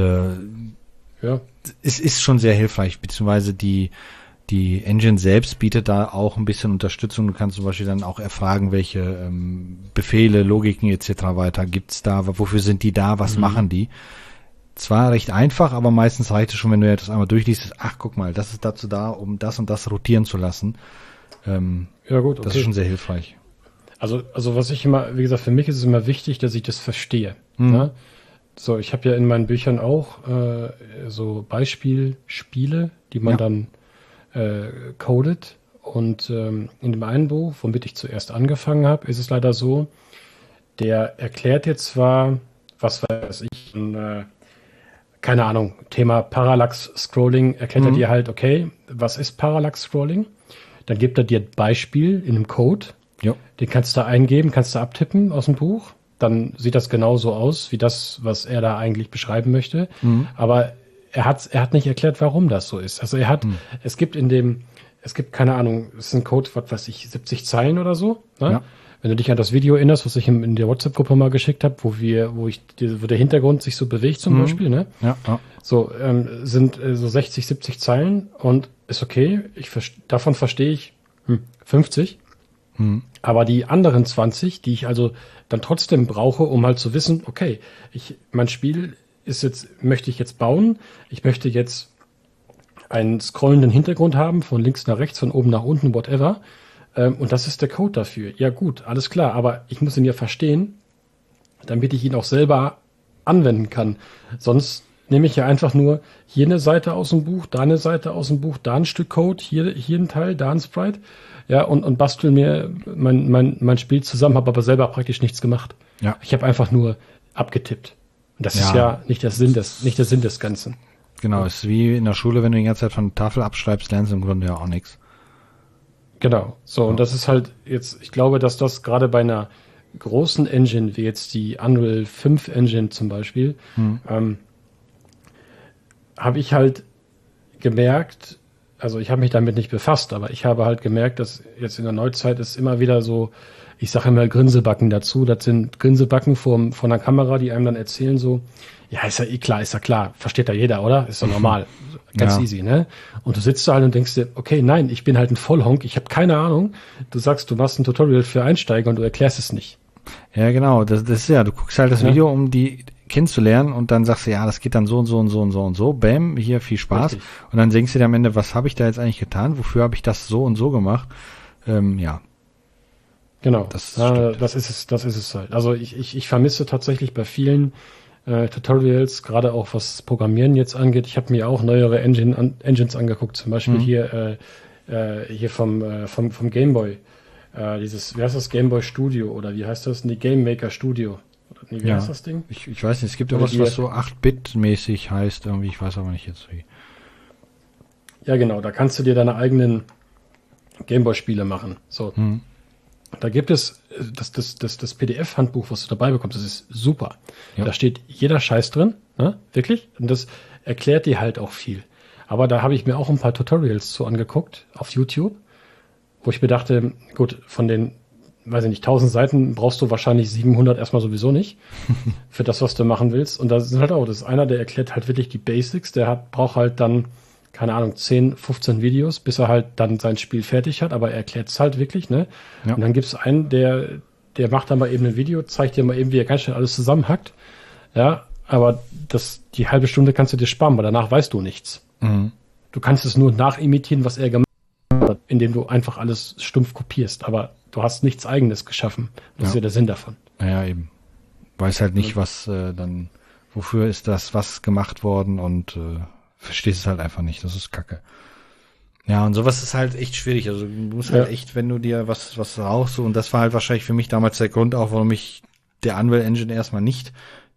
es ist schon sehr hilfreich, beziehungsweise die Engine selbst bietet da auch ein bisschen Unterstützung. Du kannst zum Beispiel dann auch erfragen, welche Befehle, Logiken etc. weiter gibt's da, wofür sind die da, was machen die. Zwar recht einfach, aber meistens reicht es schon, wenn du das einmal durchliest, ach guck mal, das ist dazu da, um das und das rotieren zu lassen.
Ja gut, okay.
Das ist schon sehr hilfreich.
Also was ich immer, wie gesagt, für mich ist es immer wichtig, dass ich das verstehe. Ne? So, ich habe ja in meinen Büchern auch so Beispielspiele, die man dann codet. Und in dem einen Buch, womit ich zuerst angefangen habe, ist es leider so, der erklärt jetzt zwar, was weiß ich, keine Ahnung, Thema Parallax-Scrolling, erklärt er dir halt, okay, was ist Parallax-Scrolling? Dann gibt er dir ein Beispiel in einem Code, den kannst du eingeben, kannst du abtippen aus dem Buch. Dann sieht das genauso aus, wie das, was er da eigentlich beschreiben möchte. Aber er hat nicht erklärt, warum das so ist. Also es gibt keine Ahnung, es ist ein Code, was weiß ich, 70 Zeilen oder so. Ne? Ja. Wenn du dich an das Video erinnerst, was ich in der WhatsApp-Gruppe mal geschickt habe, wo der Hintergrund sich so bewegt zum Beispiel, ne? Ja. So, sind so 60, 70 Zeilen und ist okay. Davon verstehe ich 50. Aber die anderen 20, die ich also dann trotzdem brauche, um halt zu wissen, okay, mein Spiel möchte ich jetzt bauen, ich möchte jetzt einen scrollenden Hintergrund haben, von links nach rechts, von oben nach unten, whatever. Und das ist der Code dafür. Ja gut, alles klar, aber ich muss ihn ja verstehen, damit ich ihn auch selber anwenden kann. Sonst nehme ich ja einfach nur hier eine Seite aus dem Buch, da eine Seite aus dem Buch, da ein Stück Code, hier ein Teil, da ein Sprite, ja, und bastel mir mein Spiel zusammen, habe aber selber praktisch nichts gemacht. Ja. Ich habe einfach nur abgetippt. Und das ist ja nicht der Sinn des Ganzen.
Genau, ist wie in der Schule, wenn du die ganze Zeit von der Tafel abschreibst, lernst du im Grunde ja auch nichts.
Genau, so, und das ist halt jetzt, ich glaube, dass das gerade bei einer großen Engine, wie jetzt die Unreal 5 Engine zum Beispiel, habe ich halt gemerkt, also ich habe mich damit nicht befasst, aber ich habe halt gemerkt, dass jetzt in der Neuzeit ist immer wieder so, ich sage immer Grinsebacken dazu, das sind Grinsebacken von der Kamera, die einem dann erzählen so, ja, ist ja klar, versteht ja jeder, oder? Ist doch normal, ganz easy, ne? Und du sitzt da halt und denkst dir, okay, nein, ich bin halt ein Vollhonk, ich habe keine Ahnung. Du sagst, du machst ein Tutorial für Einsteiger und du erklärst es nicht.
Ja, genau, das ist ja, du guckst halt das Video, um die kennenzulernen und dann sagst du, ja, das geht dann so und so und so und so und so, bam, hier, viel Spaß. Richtig. Und dann denkst du dir am Ende, was habe ich da jetzt eigentlich getan? Wofür habe ich das so und so gemacht? Ja.
Genau, das ist es halt. Also ich vermisse tatsächlich bei vielen Tutorials, gerade auch was Programmieren jetzt angeht. Ich habe mir auch neuere Engines angeguckt, zum Beispiel hier vom Game Boy. Wie heißt das, Game Boy Studio oder wie heißt das? Game Maker Studio. Nee, wie heißt das Ding?
Ich weiß nicht, es gibt irgendwas, was so 8-Bit-mäßig heißt, irgendwie, ich weiß aber nicht jetzt wie.
Ja, genau, da kannst du dir deine eigenen Gameboy-Spiele machen. So. Da gibt es das PDF-Handbuch, was du dabei bekommst, das ist super. Ja. Da steht jeder Scheiß drin, ne? Wirklich. Und das erklärt dir halt auch viel. Aber da habe ich mir auch ein paar Tutorials zu angeguckt auf YouTube, wo ich mir dachte, gut, von den, weiß ich nicht, 1000 Seiten brauchst du wahrscheinlich 700 erstmal sowieso nicht für das, was du machen willst. Und da sind halt auch, das ist einer, der erklärt halt wirklich die Basics, braucht halt dann, keine Ahnung, 10, 15 Videos, bis er halt dann sein Spiel fertig hat, aber er erklärt es halt wirklich, ne? Ja. Und dann gibt es einen, der macht dann mal eben ein Video, zeigt dir mal eben, wie er ganz schnell alles zusammenhackt. Ja, aber die halbe Stunde kannst du dir sparen, weil danach weißt du nichts. Du kannst es nur nachimitieren, was er gemacht hat, indem du einfach alles stumpf kopierst, aber du hast nichts Eigenes geschaffen. Das ist ja der Sinn davon.
Naja, eben. Weiß halt nicht, was dann, wofür ist das was gemacht worden und verstehst es halt einfach nicht. Das ist Kacke. Ja, und sowas ist halt echt schwierig. Also du musst halt echt, wenn du dir was rauchst, und das war halt wahrscheinlich für mich damals der Grund auch, warum ich der Unreal Engine erstmal nicht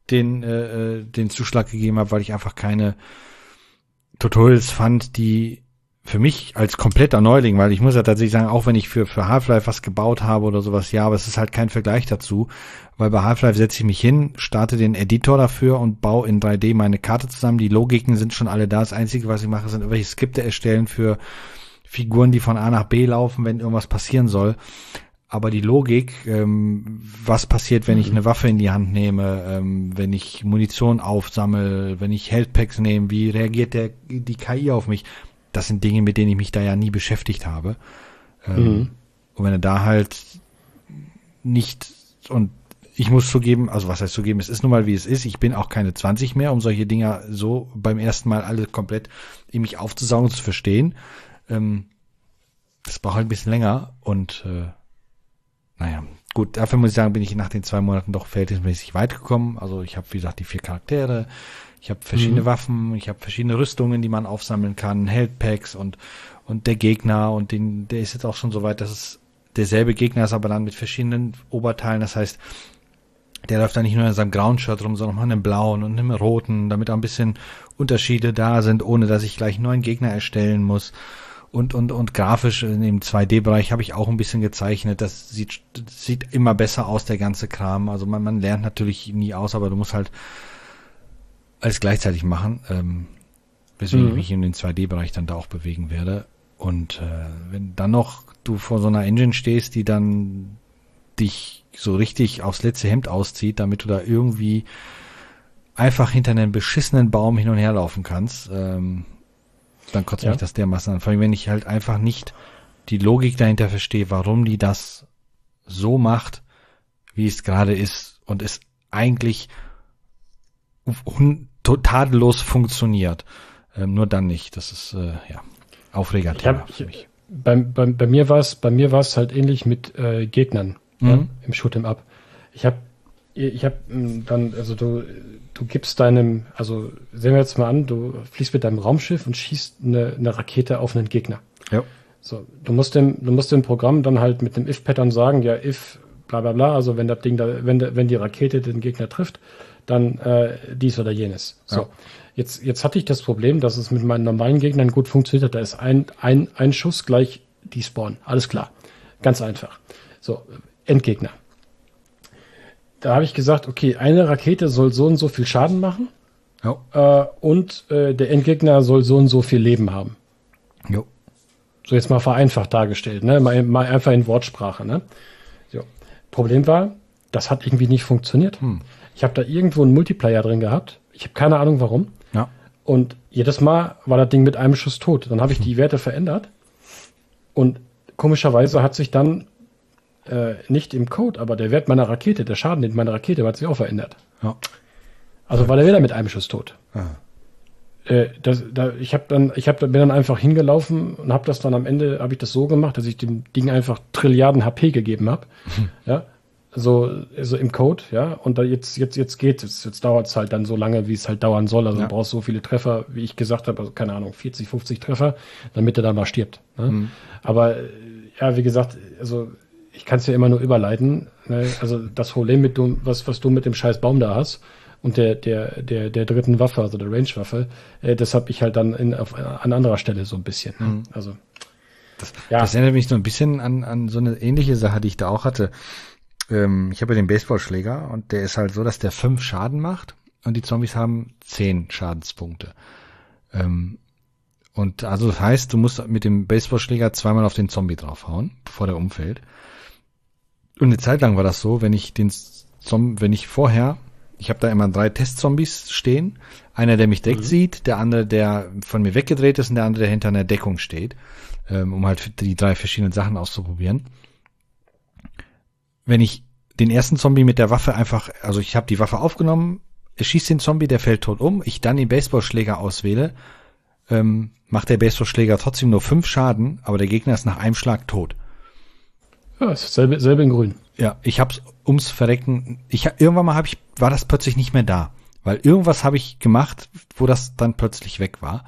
den Zuschlag gegeben habe, weil ich einfach keine Tutorials fand, die für mich als kompletter Neuling, weil ich muss ja tatsächlich sagen, auch wenn ich für Half-Life was gebaut habe oder sowas, ja, aber es ist halt kein Vergleich dazu, weil bei Half-Life setze ich mich hin, starte den Editor dafür und baue in 3D meine Karte zusammen. Die Logiken sind schon alle da. Das Einzige, was ich mache, sind irgendwelche Skripte erstellen für Figuren, die von A nach B laufen, wenn irgendwas passieren soll. Aber die Logik, was passiert, wenn ich eine Waffe in die Hand nehme, wenn ich Munition aufsammle, wenn ich Health Packs nehme, wie reagiert die KI auf mich? Das sind Dinge, mit denen ich mich da ja nie beschäftigt habe. Und wenn er da halt nicht, und ich muss zugeben, also was heißt zugeben, es ist nun mal wie es ist, ich bin auch keine 20 mehr, um solche Dinger so beim ersten Mal alle komplett in mich aufzusaugen, zu verstehen. Das braucht halt ein bisschen länger und naja, gut, dafür muss ich sagen, bin ich nach den 2 Monaten doch verhältnismäßig weit gekommen. Also ich habe, wie gesagt, die 4 Charaktere, ich habe verschiedene Waffen, ich habe verschiedene Rüstungen, die man aufsammeln kann, Health Packs und der Gegner, und der ist jetzt auch schon so weit, dass es derselbe Gegner ist, aber dann mit verschiedenen Oberteilen. Das heißt, der läuft dann nicht nur in seinem grauen Shirt rum, sondern auch in einem blauen und einem roten, damit auch ein bisschen Unterschiede da sind, ohne dass ich gleich einen neuen Gegner erstellen muss. Und grafisch im 2D-Bereich habe ich auch ein bisschen gezeichnet. Das sieht immer besser aus, der ganze Kram. Also man lernt natürlich nie aus, aber du musst halt alles gleichzeitig machen. Weswegen ich mich in den 2D-Bereich dann da auch bewegen werde. Und wenn dann noch du vor so einer Engine stehst, die dann dich so richtig aufs letzte Hemd auszieht, damit du da irgendwie einfach hinter einem beschissenen Baum hin und her laufen kannst, dann kotzt mich das dermaßen an. Vor allem, wenn ich halt einfach nicht die Logik dahinter verstehe, warum die das so macht, wie es gerade ist, und es eigentlich tadellos funktioniert. Nur dann nicht. Das ist Aufregerthema für mich.
Bei mir war es halt ähnlich mit Gegnern im Shoot'em Up. Ich habe dann, also du gibst deinem, also sehen wir jetzt mal an, du fliegst mit deinem Raumschiff und schießt eine Rakete auf einen Gegner. Ja. So, du musst dem Programm dann halt mit dem if-Pattern sagen, ja, if bla bla bla, also wenn das Ding wenn die Rakete den Gegner trifft, dann dies oder jenes. So. Ja. Jetzt hatte ich das Problem, dass es mit meinen normalen Gegnern gut funktioniert hat. Da ist ein Schuss gleich die Spawn. Alles klar. Ganz einfach. So, Endgegner. Da habe ich gesagt, okay, eine Rakete soll so und so viel Schaden machen. Und der Endgegner soll so und so viel Leben haben. Jo. So jetzt mal vereinfacht dargestellt, ne? Mal einfach in Wortsprache, ne? So. Problem war, das hat irgendwie nicht funktioniert. Ich habe da irgendwo einen Multiplayer drin gehabt. Ich habe keine Ahnung warum. Ja. Und jedes Mal war das Ding mit einem Schuss tot. Dann habe ich die Werte verändert. Und komischerweise hat sich dann nicht im Code, aber der Wert meiner Rakete, der Schaden in meiner Rakete hat sich auch verändert. Ja. Also war der wieder mit einem Schuss tot. Ich bin dann einfach hingelaufen und habe ich das so gemacht, dass ich dem Ding einfach Trilliarden HP gegeben habe. Ja. so im Code, ja, und da jetzt geht es. Jetzt dauert es halt dann so lange, wie es halt dauern soll. Also du brauchst so viele Treffer, wie ich gesagt habe, also keine Ahnung, 40, 50 Treffer, damit er dann mal stirbt. Ne? Aber ja, wie gesagt, also ich kann es ja immer nur überleiten. Ne? Also das Problem was du mit dem scheiß Baum da hast und der dritten Waffe, also der Range-Waffe, das habe ich halt dann an anderer Stelle so ein bisschen. Ne? Also
das erinnert mich so ein bisschen an so eine ähnliche Sache, die ich da auch hatte. Ich habe ja den Baseballschläger und der ist halt so, dass der 5 Schaden macht und die Zombies haben 10 Schadenspunkte. Und also das heißt, du musst mit dem Baseballschläger 2-mal auf den Zombie draufhauen, bevor der umfällt. Und eine Zeit lang war das so, ich habe da immer 3 Testzombies stehen, einer, der mich direkt sieht, der andere, der von mir weggedreht ist und der andere, der hinter einer Deckung steht, um halt die 3 verschiedenen Sachen auszuprobieren. Wenn ich den ersten Zombie mit der Waffe also ich habe die Waffe aufgenommen, er schießt den Zombie, der fällt tot um, ich dann den Baseballschläger auswähle, macht der Baseballschläger trotzdem nur 5 Schaden, aber der Gegner ist nach einem Schlag tot.
Ja, ist selbe in grün.
Ja, ich hab's ums Verrecken, irgendwann mal war das plötzlich nicht mehr da, weil irgendwas habe ich gemacht, wo das dann plötzlich weg war.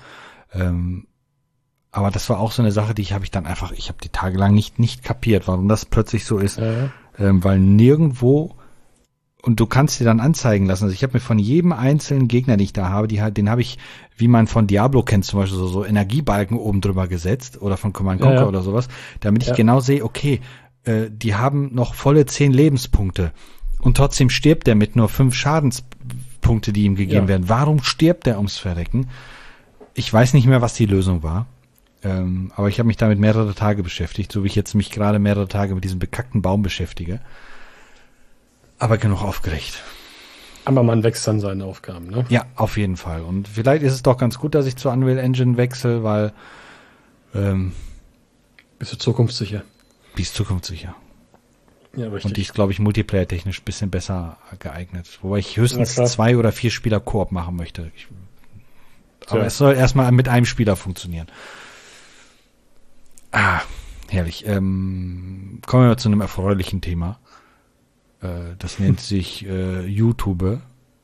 Aber das war auch so eine Sache, ich habe die tagelang nicht kapiert, warum das plötzlich so ist. Weil nirgendwo, und du kannst dir dann anzeigen lassen, also ich habe mir von jedem einzelnen Gegner, den ich da habe, den habe ich, wie man von Diablo kennt, zum Beispiel so Energiebalken oben drüber gesetzt oder von Command & Conquer oder sowas, damit ich genau sehe, okay, die haben noch volle 10 Lebenspunkte und trotzdem stirbt der mit nur 5 Schadenspunkte, die ihm gegeben werden. Warum stirbt der ums Verrecken? Ich weiß nicht mehr, was die Lösung war. Aber ich habe mich damit mehrere Tage beschäftigt, so wie ich jetzt mich gerade mehrere Tage mit diesem bekackten Baum beschäftige. Aber genug aufgeregt.
Aber man wächst an seinen Aufgaben, ne?
Ja, auf jeden Fall. Und vielleicht ist es doch ganz gut, dass ich zur Unreal Engine wechsle, weil
bist du zukunftssicher?
Die ist zukunftssicher.
Ja, richtig.
Und die ist, glaube ich, multiplayer-technisch ein bisschen besser geeignet. Wobei ich höchstens 2 oder 4 Spieler Koop machen möchte. Aber es soll erstmal mit einem Spieler funktionieren. Herrlich. Kommen wir zu einem erfreulichen Thema. Das nennt sich YouTube.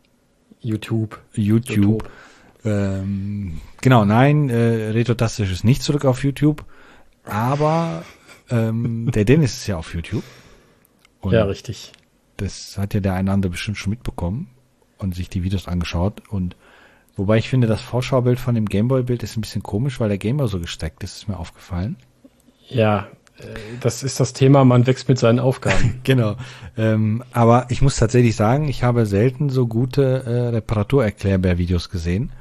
Genau, nein, Retrotastisch ist nicht zurück auf YouTube, aber der Dennis ist ja auf YouTube. Und
ja, richtig.
Das hat ja der eine oder andere bestimmt schon mitbekommen und sich die Videos angeschaut. Und wobei ich finde, das Vorschaubild von dem Gameboy-Bild ist ein bisschen komisch, weil der Gameboy so gestreckt ist mir aufgefallen.
Ja, das ist das Thema, man wächst mit seinen Aufgaben.
Genau. Aber ich muss tatsächlich sagen, ich habe selten so gute Reparaturerklärbär-Videos gesehen.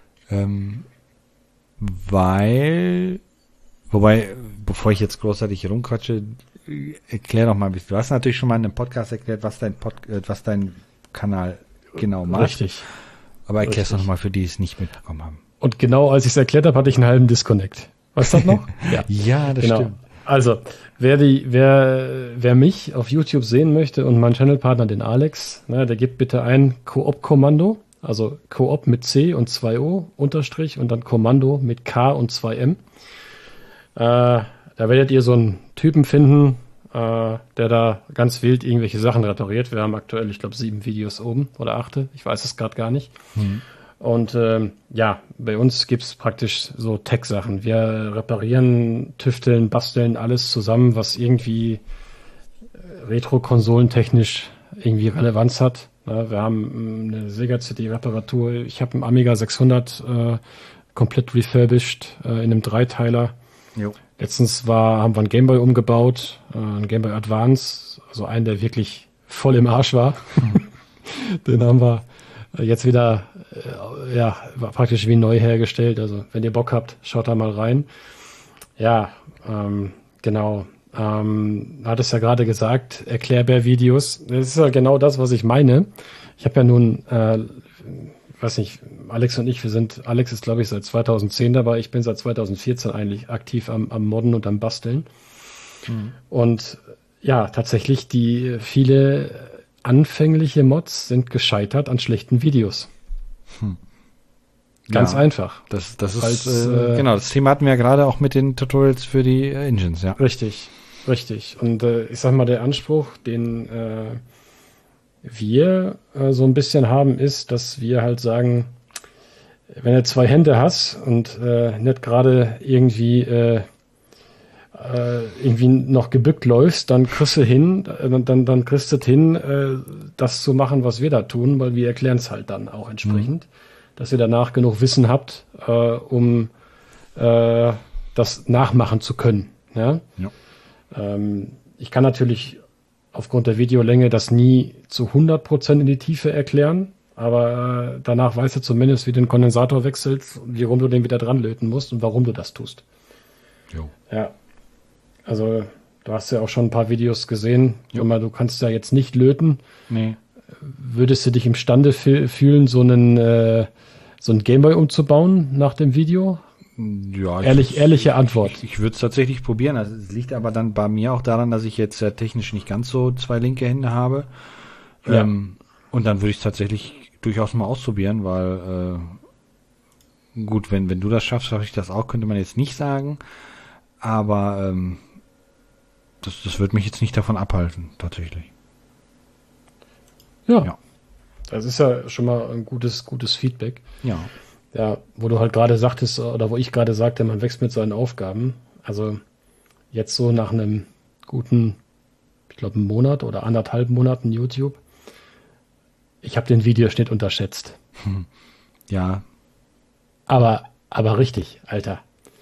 Wobei, bevor ich jetzt großartig rumquatsche, erklär doch mal ein bisschen. Du hast natürlich schon mal in einem Podcast erklärt, was dein Kanal genau macht.
Richtig.
Aber erklär's doch nochmal für die, die es nicht mitbekommen haben.
Und genau als ich es erklärt habe, hatte ich einen halben Disconnect. Weißt du das noch?
Ja, das stimmt.
Also, wer mich auf YouTube sehen möchte und meinen Channelpartner, den Alex, der gibt bitte ein Koop-Kommando, also Koop mit C und 2 O Unterstrich und dann Kommando mit K und 2 M. Da werdet ihr so einen Typen finden, der da ganz wild irgendwelche Sachen repariert. Wir haben aktuell, ich glaube, 7 Videos oben oder 8. Ich weiß es gerade gar nicht. Und bei uns gibt's praktisch so Tech-Sachen. Wir reparieren, tüfteln, basteln alles zusammen, was irgendwie Retro-Konsolentechnisch irgendwie Relevanz hat. Wir haben eine Sega CD-Reparatur. Ich habe einen Amiga 600 komplett refurbished in einem Dreiteiler.
Jo.
Letztens haben wir einen Gameboy umgebaut, einen Gameboy Advance, also einen, der wirklich voll im Arsch war. Den haben wir jetzt wieder praktisch wie neu hergestellt. Also wenn ihr Bock habt, schaut da mal rein. Ja, genau. Hat es ja gerade gesagt, Erklärbär-Videos. Das ist ja genau das, was ich meine. Ich habe ja nun, weiß nicht, Alex und ich, Alex ist, glaube ich, seit 2010 dabei. Ich bin seit 2014 eigentlich aktiv am Modden und am Basteln. Und ja, tatsächlich, viele anfängliche Mods sind gescheitert an schlechten Videos. Ganz einfach.
Das ist genau, das Thema hatten wir ja gerade auch mit den Tutorials für die Engines, ja.
Richtig. Richtig. Und ich sag mal, der Anspruch, den wir so ein bisschen haben, ist, dass wir halt sagen, wenn du 2 Hände hast und nicht gerade irgendwie noch gebückt läufst, dann kriegst du hin, dann kriegst du hin, das zu machen, was wir da tun, weil wir erklären es halt dann auch entsprechend, dass ihr danach genug Wissen habt, um das nachmachen zu können. Ja? Ja. Ich kann natürlich aufgrund der Videolänge das nie zu 100% in die Tiefe erklären, aber danach weißt du zumindest, wie du den Kondensator wechselst, wie rum du den wieder dran löten musst und warum du das tust.
Jo.
Ja. Also, du hast ja auch schon ein paar Videos gesehen. Du kannst ja jetzt nicht löten.
Nee.
Würdest du dich imstande fühlen, so einen Gameboy umzubauen nach dem Video?
Ja.
Ehrliche Antwort.
Ich würde es tatsächlich probieren. Also, es liegt aber dann bei mir auch daran, dass ich jetzt technisch nicht ganz so 2 linke Hände habe. Ja. Und dann würde ich es tatsächlich durchaus mal ausprobieren, weil gut, wenn du das schaffst, schaffe ich das auch, könnte man jetzt nicht sagen. Aber das wird mich jetzt nicht davon abhalten, tatsächlich.
Ja. Das ist ja schon mal ein gutes Feedback.
Ja.
Ja, wo du halt gerade sagtest, oder wo ich gerade sagte, man wächst mit seinen Aufgaben. Also jetzt so nach einem guten, ich glaube, einen Monat oder 1,5 Monaten YouTube. Ich habe den Videoschnitt unterschätzt.
Ja.
Aber richtig, Alter.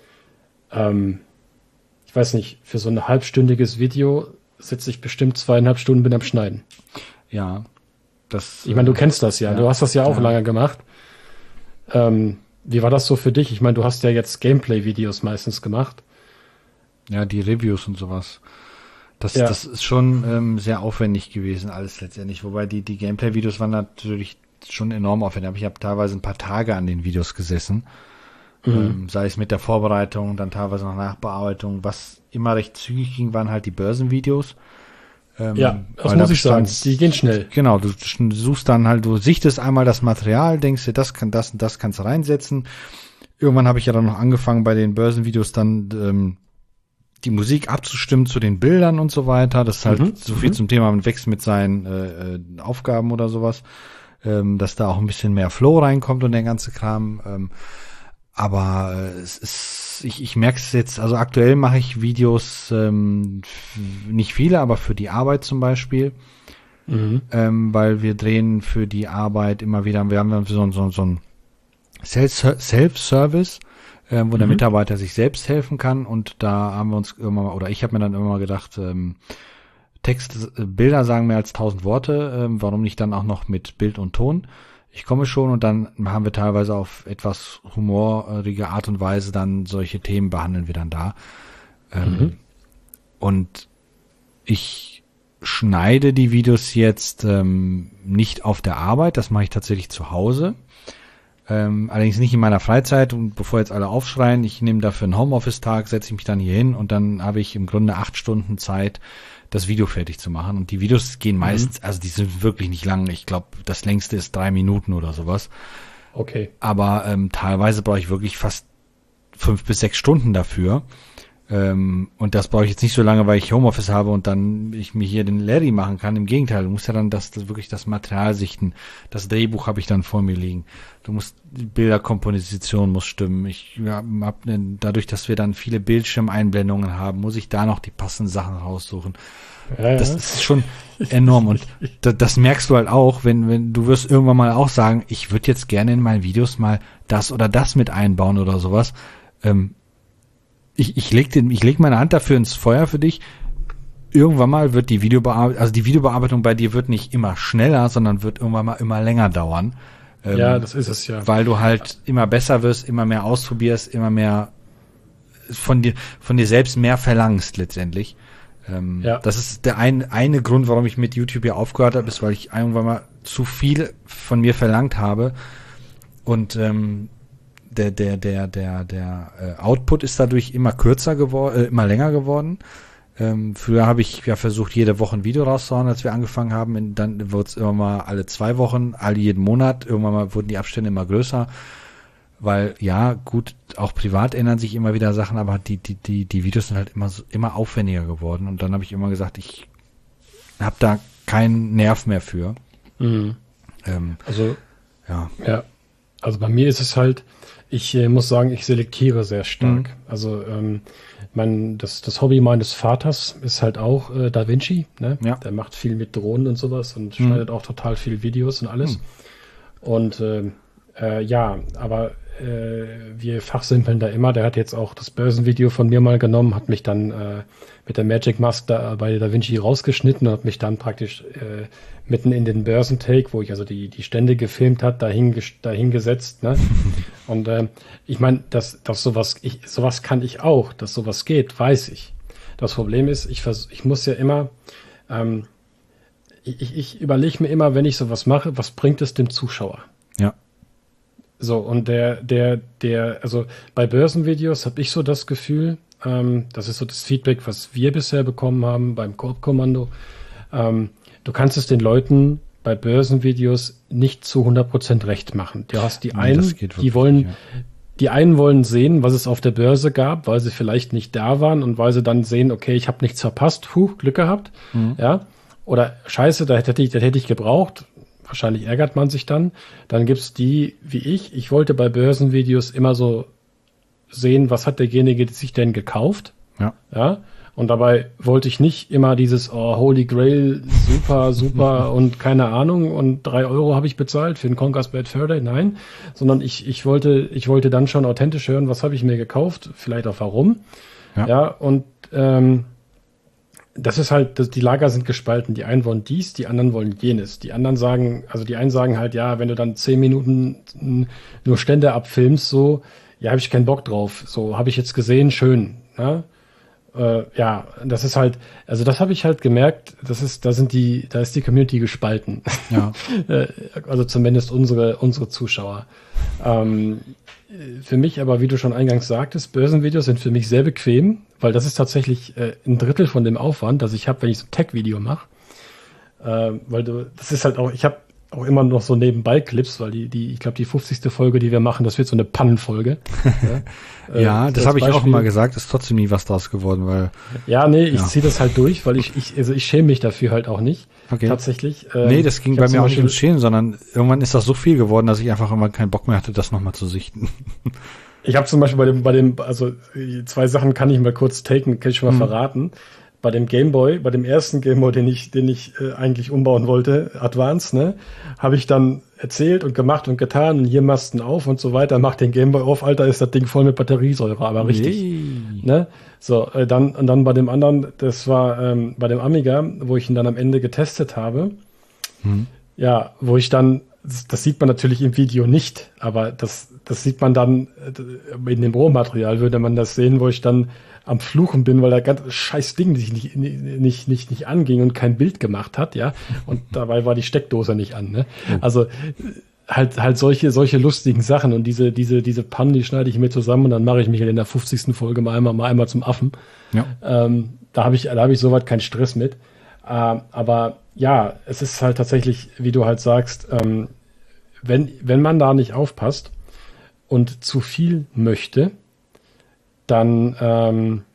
Ich weiß nicht, für so ein halbstündiges Video sitze ich bestimmt 2,5 Stunden bin am Schneiden.
Ja.
Ich meine, du kennst das ja. Du hast das ja auch lange gemacht. Wie war das so für dich? Ich meine, du hast ja jetzt Gameplay-Videos meistens gemacht.
Ja, die Reviews und sowas. Das ist schon sehr aufwendig gewesen, alles letztendlich. Wobei die Gameplay-Videos waren natürlich schon enorm aufwendig. Ich habe teilweise ein paar Tage an den Videos gesessen. Sei es mit der Vorbereitung, dann teilweise noch Nachbearbeitung. Was immer recht zügig ging, waren halt die Börsenvideos.
Das muss ich sagen. Die gehen schnell.
Genau, du suchst dann halt, du sichtest einmal das Material, denkst dir, das und das kannst du reinsetzen. Irgendwann habe ich ja dann noch angefangen, bei den Börsenvideos dann die Musik abzustimmen zu den Bildern und so weiter. Das ist halt so viel zum Thema, man wächst mit seinen Aufgaben oder sowas, dass da auch ein bisschen mehr Flow reinkommt und der ganze Kram. Aber ich merke es jetzt, also aktuell mache ich Videos, nicht viele, aber für die Arbeit zum Beispiel, weil wir drehen für die Arbeit immer wieder, wir haben dann so ein Self-Service, wo der Mitarbeiter sich selbst helfen kann, und da haben wir uns immer, oder ich habe mir dann immer mal gedacht, Bilder sagen mehr als 1000 Worte, warum nicht dann auch noch mit Bild und Ton? Ich komme schon, und dann haben wir teilweise auf etwas humorige Art und Weise dann solche Themen behandeln wir dann da. Und ich schneide die Videos jetzt nicht auf der Arbeit, das mache ich tatsächlich zu Hause. Allerdings nicht in meiner Freizeit, und bevor jetzt alle aufschreien, ich nehme dafür einen Homeoffice-Tag, setze ich mich dann hier hin, und dann habe ich im Grunde 8 Stunden Zeit, das Video fertig zu machen. Und die Videos gehen meistens, also die sind wirklich nicht lang. Ich glaube, das längste ist 3 Minuten oder sowas.
Okay.
Aber teilweise brauche ich wirklich fast 5 bis 6 Stunden dafür. Und das brauche ich jetzt nicht so lange, weil ich Homeoffice habe und dann ich mir hier den Larry machen kann. Im Gegenteil, du musst ja dann wirklich das Material sichten. Das Drehbuch habe ich dann vor mir liegen. Du musst, die Bilderkomposition muss stimmen. Dadurch, dass wir dann viele Bildschirmeinblendungen haben, muss ich da noch die passenden Sachen raussuchen. Ja, das ist schon enorm, und das merkst du halt auch, wenn du wirst irgendwann mal auch sagen, ich würde jetzt gerne in meinen Videos mal das oder das mit einbauen oder sowas. Ich leg meine Hand dafür ins Feuer für dich. Irgendwann mal wird die Videobearbeitung bei dir wird nicht immer schneller, sondern wird irgendwann mal immer länger dauern.
Ja, das ist es ja.
Weil du halt immer besser wirst, immer mehr ausprobierst, immer mehr von dir selbst mehr verlangst letztendlich. Das ist der eine Grund, warum ich mit YouTube hier aufgehört habe, ist, weil ich irgendwann mal zu viel von mir verlangt habe, und der Output ist dadurch immer kürzer geworden, immer länger geworden. Früher habe ich ja versucht, jede Woche ein Video rauszuhauen, als wir angefangen haben. Dann wurde es immer mal alle 2 Wochen, jeden Monat. Irgendwann mal wurden die Abstände immer größer. weil ja, gut, auch privat ändern sich immer wieder Sachen, aber die Videos sind halt immer aufwendiger geworden und dann habe ich immer gesagt, ich habe da keinen Nerv mehr für.
Mhm. Also bei mir ist es halt, ich muss sagen, ich selektiere sehr stark. Also das Hobby meines Vaters ist halt auch Da Vinci, ne?
Ja.
Der macht viel mit Drohnen und sowas und schneidet auch total viel Videos und alles. Und aber wir fachsimpeln da immer. Der hat jetzt auch das Börsenvideo von mir mal genommen, hat mich dann mit der Magic Mask da bei Da Vinci rausgeschnitten und hat mich dann praktisch mitten in den Börsentake, wo ich also die Stände gefilmt hat, dahingesetzt. Ne? Und ich meine, dass sowas kann ich auch, dass sowas geht, weiß ich. Das Problem ist, ich muss ja immer, ich überlege mir immer, wenn ich sowas mache, was bringt es dem Zuschauer?
Ja.
So, und also bei Börsenvideos habe ich so das Gefühl, das ist so das Feedback, was wir bisher bekommen haben beim Koop-Kommando. Du kannst es den Leuten bei Börsenvideos nicht zu 100% recht machen. Du hast die einen, die einen wollen sehen, was es auf der Börse gab, weil sie vielleicht nicht da waren und weil sie dann sehen, okay, ich habe nichts verpasst, Glück gehabt, ja, oder Scheiße, das hätte ich gebraucht. Wahrscheinlich ärgert man sich dann. Dann gibt's die, wie ich wollte bei Börsenvideos immer so sehen, was hat derjenige sich denn gekauft? Ja. Und dabei wollte ich nicht immer dieses Holy Grail, super und keine Ahnung und 3 Euro habe ich bezahlt für den Conker's Bad Fur Day. Nein, sondern ich wollte dann schon authentisch hören, was habe ich mir gekauft, vielleicht auch warum. Ja, und das ist halt, die Lager sind gespalten. Die einen wollen dies, die anderen wollen jenes. Die einen sagen halt, ja, wenn du dann 10 Minuten nur Stände abfilmst, so, ja, habe ich keinen Bock drauf. So, habe ich jetzt gesehen, schön. Ja, das ist halt, also das habe ich halt gemerkt, da ist die Community gespalten.
Ja.
Also zumindest unsere Zuschauer. Für mich aber, wie du schon eingangs sagtest, Börsenvideos sind für mich sehr bequem, weil das ist tatsächlich ein Drittel von dem Aufwand, das ich habe, wenn ich so ein Tech-Video mache. Das ist halt auch, ich habe auch immer noch so nebenbei Clips, weil ich glaube, die 50. Folge, die wir machen, das wird so eine Pannenfolge.
Ja, das habe ich auch immer gesagt, ist trotzdem nie was draus geworden, weil.
Ja, nee, ich ziehe das halt durch, weil ich schäme mich dafür halt auch nicht.
Okay.
Tatsächlich.
Nee, das ging bei mir auch nicht ums Schämen, sondern irgendwann ist das so viel geworden, dass ich einfach immer keinen Bock mehr hatte, das nochmal zu sichten.
Ich habe zum Beispiel bei dem, also 2 Sachen kann ich mal kurz kann ich schon mal verraten. Bei dem Gameboy, bei dem ersten Gameboy, den ich eigentlich umbauen wollte, Advance, ne, habe ich dann erzählt und gemacht und getan und hier Masten auf und so weiter, mach den Gameboy auf, Alter, ist das Ding voll mit Batteriesäure, aber richtig, ne, so, dann bei dem anderen, das war bei dem Amiga, wo ich ihn dann am Ende getestet habe, ja, wo ich dann, das sieht man natürlich im Video nicht, aber das sieht man dann in dem Rohmaterial, würde man das sehen, wo ich dann am Fluchen bin, weil der ganze scheiß Ding sich nicht anging und kein Bild gemacht hat, ja. Und dabei war die Steckdose nicht an, ne? Also halt solche lustigen Sachen und diese Pannen, die schneide ich mir zusammen und dann mache ich mich in der 50. Folge mal einmal zum Affen.
Ja.
Da habe ich soweit keinen Stress mit. Aber ja, es ist halt tatsächlich, wie du halt sagst, wenn man da nicht aufpasst und zu viel möchte, dann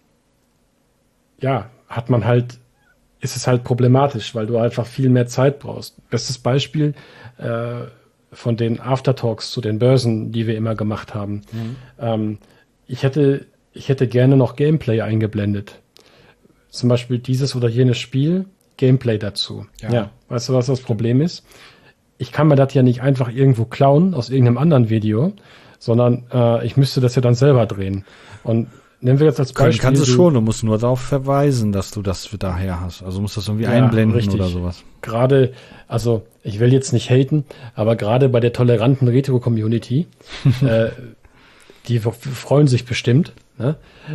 ist es halt problematisch, weil du einfach viel mehr Zeit brauchst. Bestes Beispiel von den Aftertalks zu den Börsen, die wir immer gemacht haben. Ich hätte gerne noch Gameplay eingeblendet. Zum Beispiel dieses oder jenes Spiel, Gameplay dazu. Ja. Weißt du, was das Problem ist? Ich kann mir das ja nicht einfach irgendwo klauen aus irgendeinem anderen Video, sondern ich müsste das ja dann selber drehen. Und nehmen wir jetzt als Beispiel.
Kannst du schon, du musst nur darauf verweisen, dass du das daher hast. Also musst du das irgendwie einblenden richtig. Oder sowas.
Gerade, also ich will jetzt nicht haten, aber gerade bei der toleranten Retro-Community, die freuen sich bestimmt, ne?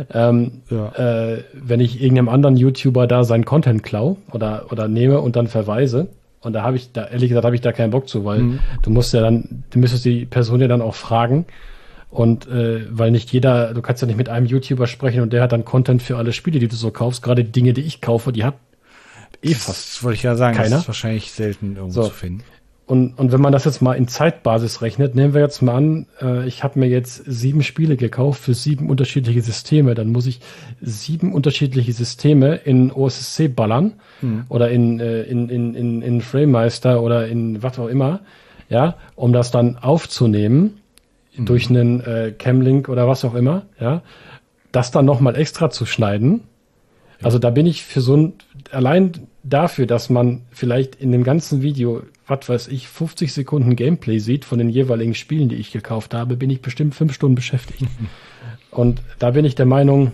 Wenn ich irgendeinem anderen YouTuber da seinen Content klau oder nehme und dann verweise. Und ehrlich gesagt, habe ich da keinen Bock zu, weil du müsstest die Person ja dann auch fragen. Und weil nicht jeder, du kannst ja nicht mit einem YouTuber sprechen und der hat dann Content für alle Spiele, die du so kaufst. Gerade die Dinge, die ich kaufe, die hat
fast. Das wollte ich ja sagen,
keiner.
Das ist wahrscheinlich selten irgendwo zu finden.
Und wenn man das jetzt mal in Zeitbasis rechnet, nehmen wir jetzt mal an, ich habe mir jetzt 7 Spiele gekauft für 7 unterschiedliche Systeme, dann muss ich 7 unterschiedliche Systeme in OSSC ballern oder in FrameMeister oder in was auch immer, ja, um das dann aufzunehmen durch einen Camlink oder was auch immer, ja, das dann nochmal extra zu schneiden. Also da bin ich für allein dafür, dass man vielleicht in dem ganzen Video, was weiß ich, 50 Sekunden Gameplay sieht von den jeweiligen Spielen, die ich gekauft habe, bin ich bestimmt 5 Stunden beschäftigt. Und da bin ich der Meinung,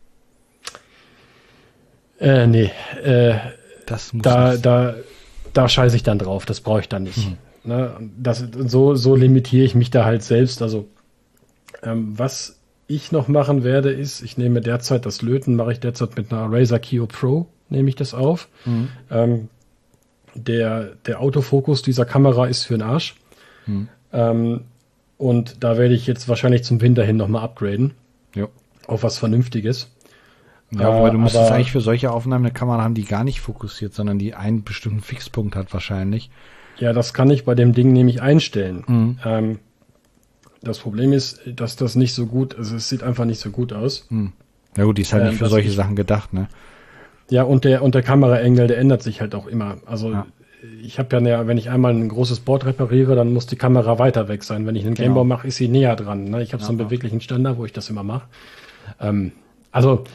da scheiße ich dann drauf, das brauche ich dann nicht. Ne? So limitiere ich mich da halt selbst. Also was ich noch machen werde, ist, ich nehme derzeit das Löten, mache ich derzeit mit einer Razer Kiyo Pro, nehme ich das auf. Der Autofokus dieser Kamera ist für den Arsch. Und da werde ich jetzt wahrscheinlich zum Winter hin nochmal upgraden.
Ja.
Auf was Vernünftiges.
Ja, aber du müsstest eigentlich für solche Aufnahmen eine Kamera haben, die gar nicht fokussiert, sondern die einen bestimmten Fixpunkt hat wahrscheinlich.
Ja, das kann ich bei dem Ding nämlich einstellen. Das Problem ist, dass das nicht so gut, also es sieht einfach nicht so gut aus.
Ja gut, die ist halt nicht für solche Sachen gedacht, ne?
Ja, und der Kameraengel, der ändert sich halt auch immer. Also ich habe ja, wenn ich einmal ein großes Board repariere, dann muss die Kamera weiter weg sein. Wenn ich einen Gamebau mache, ist sie näher dran. Ne? Ich habe so einen beweglichen Ständer, wo ich das immer mache. Also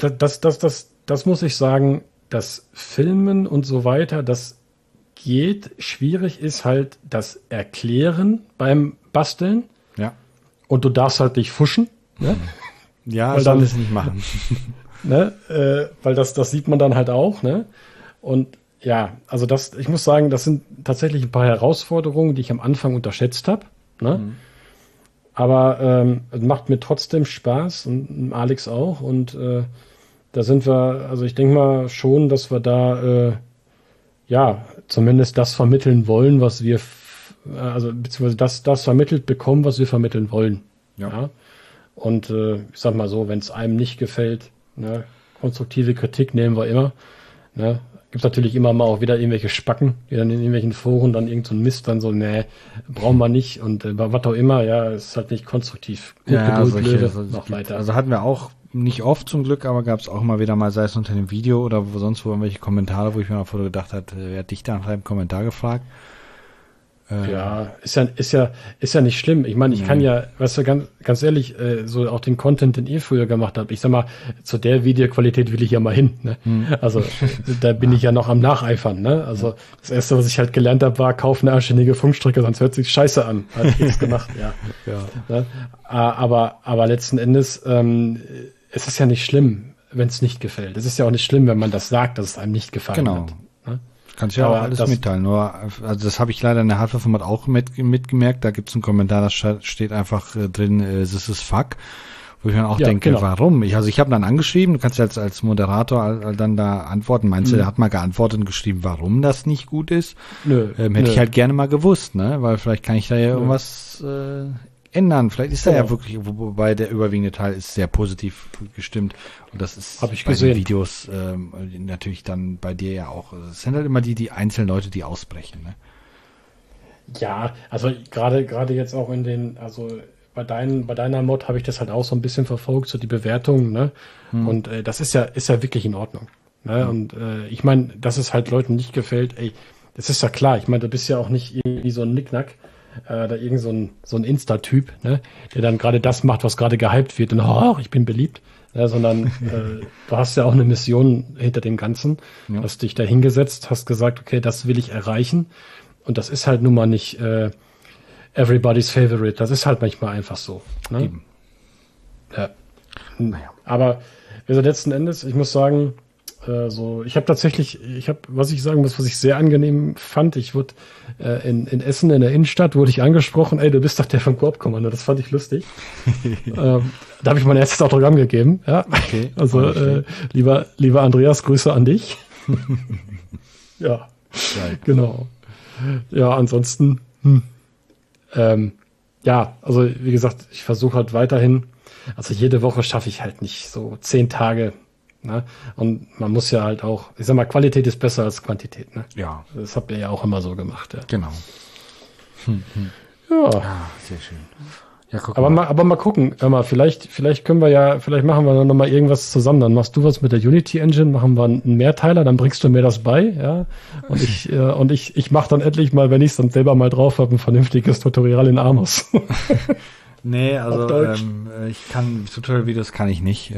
das muss ich sagen, das Filmen und so weiter, das geht. Schwierig ist halt das Erklären beim Basteln.
Ja.
Und du darfst halt nicht fuschen. Ne?
Ja, weil soll es nicht machen.
Ne? Weil das sieht man dann halt auch. Ne? Und ja, also ich muss sagen, das sind tatsächlich ein paar Herausforderungen, die ich am Anfang unterschätzt habe. Ne? Aber es macht mir trotzdem Spaß und Alex auch. Und da sind wir, also ich denke mal schon, dass wir da zumindest das vermitteln wollen, was wir beziehungsweise das vermittelt bekommen, was wir vermitteln wollen. Ja. Und ich sag mal so, wenn es einem nicht gefällt, ne, konstruktive Kritik nehmen wir immer. Ne. Gibt natürlich immer mal auch wieder irgendwelche Spacken, die dann in irgendwelchen Foren dann irgend so ein Mist dann so, brauchen wir nicht und was auch immer, ja, ist halt nicht konstruktiv.
Noch weiter. Also hatten wir auch nicht oft zum Glück, aber gab es auch mal wieder mal, sei es unter dem Video oder sonst wo irgendwelche Kommentare, wo ich mir mal vorher gedacht habe, wer hat dich da nach einem Kommentar gefragt?
Ja, ist ja nicht schlimm. Ich meine, ich kann ja, weißt du, ganz ehrlich, so auch den Content, den ihr früher gemacht habt. Ich sag mal, zu der Videoqualität will ich ja mal hin. Ne? Also da bin ich ja noch am Nacheifern. Ne? Also das Erste, was ich halt gelernt habe, war, kauf eine anständige Funkstrecke, sonst hört sich scheiße an. Hat ich nichts gemacht, ja. Ne? Aber letzten Endes, es ist ja nicht schlimm, wenn es nicht gefällt. Es ist ja auch nicht schlimm, wenn man das sagt, dass es einem nicht gefallen hat. Ne?
Kannst ja auch alles mitteilen, nur, also das habe ich leider in der Hardware-Format auch mitgemerkt, da gibt es einen Kommentar, da steht einfach drin, this is fuck, wo ich mir auch denke, warum? Ich habe dann angeschrieben, du kannst ja als Moderator dann da antworten, meinst du, der hat mal geantwortet und geschrieben, warum das nicht gut ist? Hätte ich halt gerne mal gewusst, ne, weil vielleicht kann ich da ja irgendwas ändern, vielleicht ist da ja wirklich, wobei der überwiegende Teil ist sehr positiv gestimmt und das ist
hab ich
bei
gesehen.
den Videos natürlich dann bei dir ja auch, es sind halt immer die einzelnen Leute, die ausbrechen, ne?
Ja, also gerade jetzt auch also bei deiner Mod habe ich das halt auch so ein bisschen verfolgt, so die Bewertungen, ne? Und das ist ja wirklich in Ordnung, ne? Und ich meine, dass es halt Leuten nicht gefällt, das ist ja klar, ich meine, du bist ja auch nicht irgendwie so ein Nicknack, da irgend so ein Insta-Typ, ne, der dann gerade das macht, was gerade gehypt wird und ich bin beliebt, sondern du hast ja auch eine Mission hinter dem Ganzen, hast dich da hingesetzt, hast gesagt, okay, das will ich erreichen und das ist halt nun mal nicht everybody's favorite, das ist halt manchmal einfach so. Ne?
Eben.
Ja. Aber also letzten Endes, ich muss sagen, was ich sagen muss, was ich sehr angenehm fand, ich wurde in Essen in der Innenstadt wurde ich angesprochen, du bist doch der vom Koop-Kommando, das fand ich lustig. Da habe ich mein erstes Autogramm gegeben, ja. Okay. Also lieber Andreas, Grüße an dich. Ja, genau. Ja, ansonsten also wie gesagt, ich versuche halt weiterhin, also jede Woche schaffe ich halt nicht so 10 Tage. Ne? Und man muss ja halt auch, ich sag mal, Qualität ist besser als Quantität. Ne?
Ja.
Das habt ihr ja auch immer so gemacht. Ja.
Genau.
Ja.
Sehr schön. Ja, guck
aber mal gucken. Vielleicht machen wir noch mal irgendwas zusammen. Dann machst du was mit der Unity Engine, machen wir einen Mehrteiler, dann bringst du mir das bei, ja. Und ich mache dann endlich mal, wenn ich es dann selber mal drauf habe, ein vernünftiges Tutorial in Amos.
Nee, also Tutorial-Videos kann ich nicht.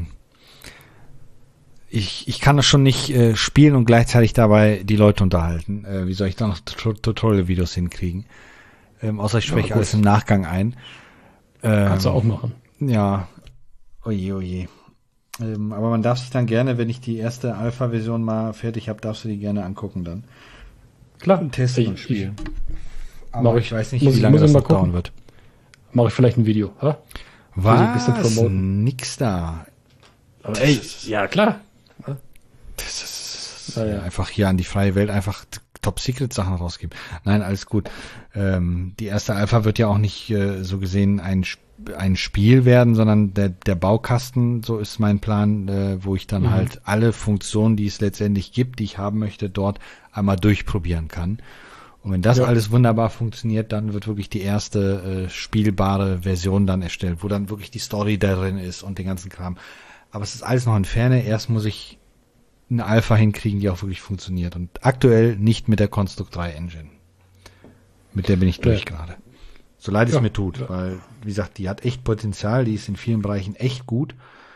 Ich kann das schon nicht spielen und gleichzeitig dabei die Leute unterhalten. Wie soll ich da noch Tutorial-Videos hinkriegen? Außer ich spreche alles im Nachgang ein.
Kannst du auch machen.
Ja, oje. Aber man darf sich dann gerne, wenn ich die erste Alpha-Version mal fertig habe, darfst du die gerne angucken dann.
Klar.
Und testen und spielen.
Aber
ich weiß nicht, wie lange das noch dauern wird.
Mache ich vielleicht ein Video, ha?
Was? Nix da.
Aber ey, ja klar.
Das ist einfach hier an die freie Welt einfach Top-Secret-Sachen rausgeben. Nein, alles gut. Die erste Alpha wird ja auch nicht so gesehen ein Spiel werden, sondern der Baukasten, so ist mein Plan, wo ich dann halt alle Funktionen, die es letztendlich gibt, die ich haben möchte, dort einmal durchprobieren kann. Und wenn das alles wunderbar funktioniert, dann wird wirklich die erste spielbare Version dann erstellt, wo dann wirklich die Story darin ist und den ganzen Kram. Aber es ist alles noch in Ferne. Erst muss ich eine Alpha hinkriegen, die auch wirklich funktioniert. Und aktuell nicht mit der Construct 3 Engine. Mit der bin ich durch gerade. So leid es mir tut, weil, wie gesagt, die hat echt Potenzial, die ist in vielen Bereichen echt gut.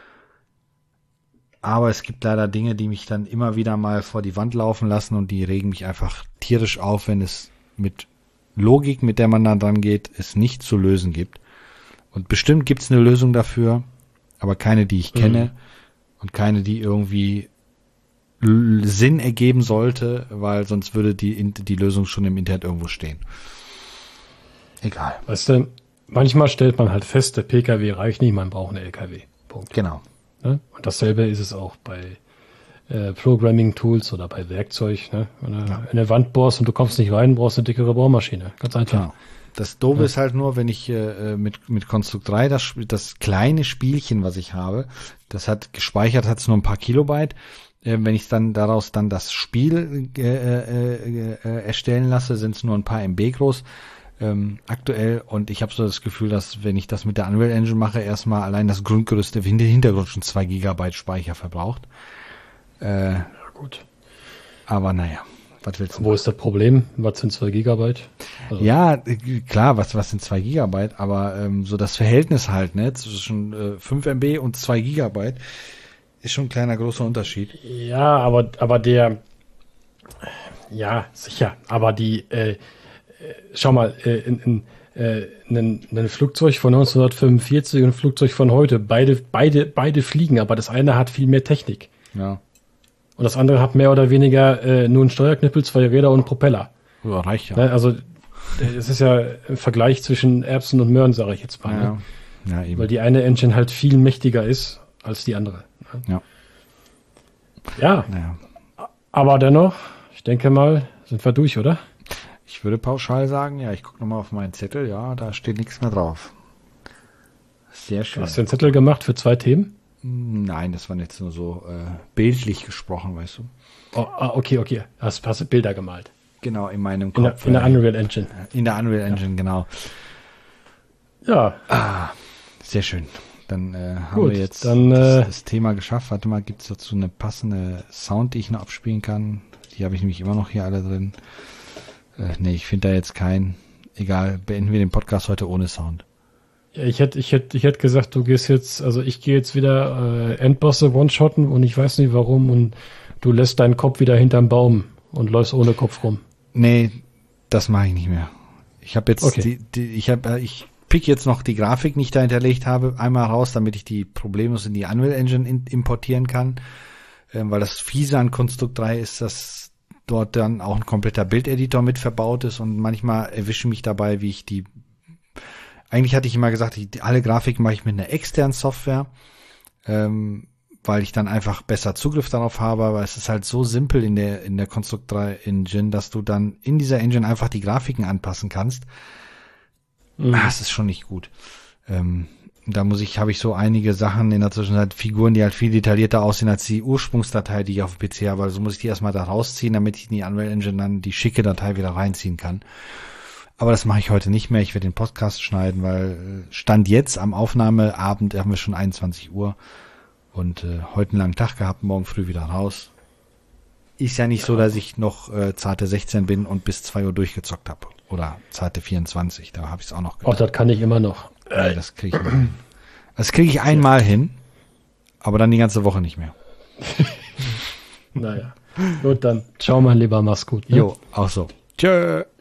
Aber es gibt leider Dinge, die mich dann immer wieder mal vor die Wand laufen lassen und die regen mich einfach tierisch auf, wenn es mit Logik, mit der man dann dran geht, es nicht zu lösen gibt. Und bestimmt gibt es eine Lösung dafür, aber keine, die ich kenne und keine, die irgendwie Sinn ergeben sollte, weil sonst würde die Lösung schon im Internet irgendwo stehen. Egal.
Weißt du, manchmal stellt man halt fest, der PKW reicht nicht, man braucht eine LKW. Punkt.
Genau.
Ne? Und dasselbe ist es auch bei Programming-Tools oder bei Werkzeug. Ne? Wenn du in eine Wand bohrst und du kommst nicht rein, brauchst du eine dickere Bohrmaschine. Ganz einfach.
Genau. Das Doofe ist halt nur, wenn ich mit Construct 3 das kleine Spielchen, was ich habe, das hat gespeichert, hat es nur ein paar Kilobyte. Wenn ich dann daraus dann das Spiel erstellen lasse, sind es nur ein paar MB groß aktuell. Und ich habe so das Gefühl, dass wenn ich das mit der Unreal Engine mache, erstmal allein das Grundgerüst im Hintergrund schon 2 Gigabyte Speicher verbraucht.
Ja, gut.
Aber naja. Was willst du
Wo ist das Problem? Was sind 2 Gigabyte? Also
ja, klar, was sind 2 Gigabyte, aber so das Verhältnis halt, ne, zwischen 5 MB und 2 Gigabyte ist schon ein kleiner, großer Unterschied.
Ja, aber der, ja, sicher, aber die, schau mal, ein Flugzeug von 1945 und ein Flugzeug von heute, beide fliegen, aber das eine hat viel mehr Technik.
Ja.
Und das andere hat mehr oder weniger nur einen Steuerknüppel, 2 Räder und einen Propeller.
Ja, reicht ja.
Ne, also es ist ja ein Vergleich zwischen Erbsen und Möhren, sage ich jetzt mal.
Ja.
Ne?
Ja, eben.
Weil die eine Engine halt viel mächtiger ist als die andere. Ne? Ja.
Ja.
Aber dennoch, ich denke mal, sind wir durch, oder?
Ich würde pauschal sagen, ja, ich gucke nochmal auf meinen Zettel, ja, da steht nichts mehr drauf. Sehr schön.
Hast du einen Zettel gemacht für 2 Themen?
Nein, das war jetzt nur so bildlich gesprochen, weißt du.
Oh, okay. Hast du Bilder gemalt?
Genau, in meinem Kopf.
In der Unreal Engine.
In der Unreal Engine, genau.
Ja.
Sehr schön. Dann haben
Gut,
wir jetzt
dann,
das Thema geschafft. Warte mal, gibt es dazu eine passende Sound, die ich noch abspielen kann? Die habe ich nämlich immer noch hier alle drin. Nee, ich finde da jetzt keinen. Egal, beenden wir den Podcast heute ohne Sound.
Ja, ich hätte gesagt, du gehst jetzt, also ich gehe jetzt wieder Endbosse one-shotten und ich weiß nicht warum und du lässt deinen Kopf wieder hinterm Baum und läufst ohne Kopf rum.
Nee, das mache ich nicht mehr. Ich habe jetzt ich pick jetzt noch die Grafik, die ich da hinterlegt habe, einmal raus, damit ich die problemlos in die Unreal Engine importieren kann. Weil das Fiese an Construct 3 ist, dass dort dann auch ein kompletter Bildeditor mit verbaut ist und manchmal erwische mich dabei, wie ich eigentlich hatte ich immer gesagt, alle Grafiken mache ich mit einer externen Software, weil ich dann einfach besser Zugriff darauf habe, aber es ist halt so simpel in der Construct 3 Engine, dass du dann in dieser Engine einfach die Grafiken anpassen kannst. Das ist schon nicht gut. Da habe ich so einige Sachen in der Zwischenzeit, Figuren, die halt viel detaillierter aussehen als die Ursprungsdatei, die ich auf dem PC habe. Also muss ich die erstmal da rausziehen, damit ich in die Unreal Engine dann die schicke Datei wieder reinziehen kann. Aber das mache ich heute nicht mehr. Ich werde den Podcast schneiden, weil Stand jetzt am Aufnahmeabend haben wir schon 21 Uhr und heute einen langen Tag gehabt, morgen früh wieder raus. Ist ja nicht so, dass ich noch zarte 16 bin und bis 2 Uhr durchgezockt habe. Oder zarte 24, da habe ich es auch noch
gemacht. Oh, das kann ich immer noch.
Das kriege ich hin. Das kriege ich einmal hin, aber dann die ganze Woche nicht mehr.
Naja. Gut, dann ciao, mein Lieber, mach's gut. Ne?
Jo, auch so. Tschö.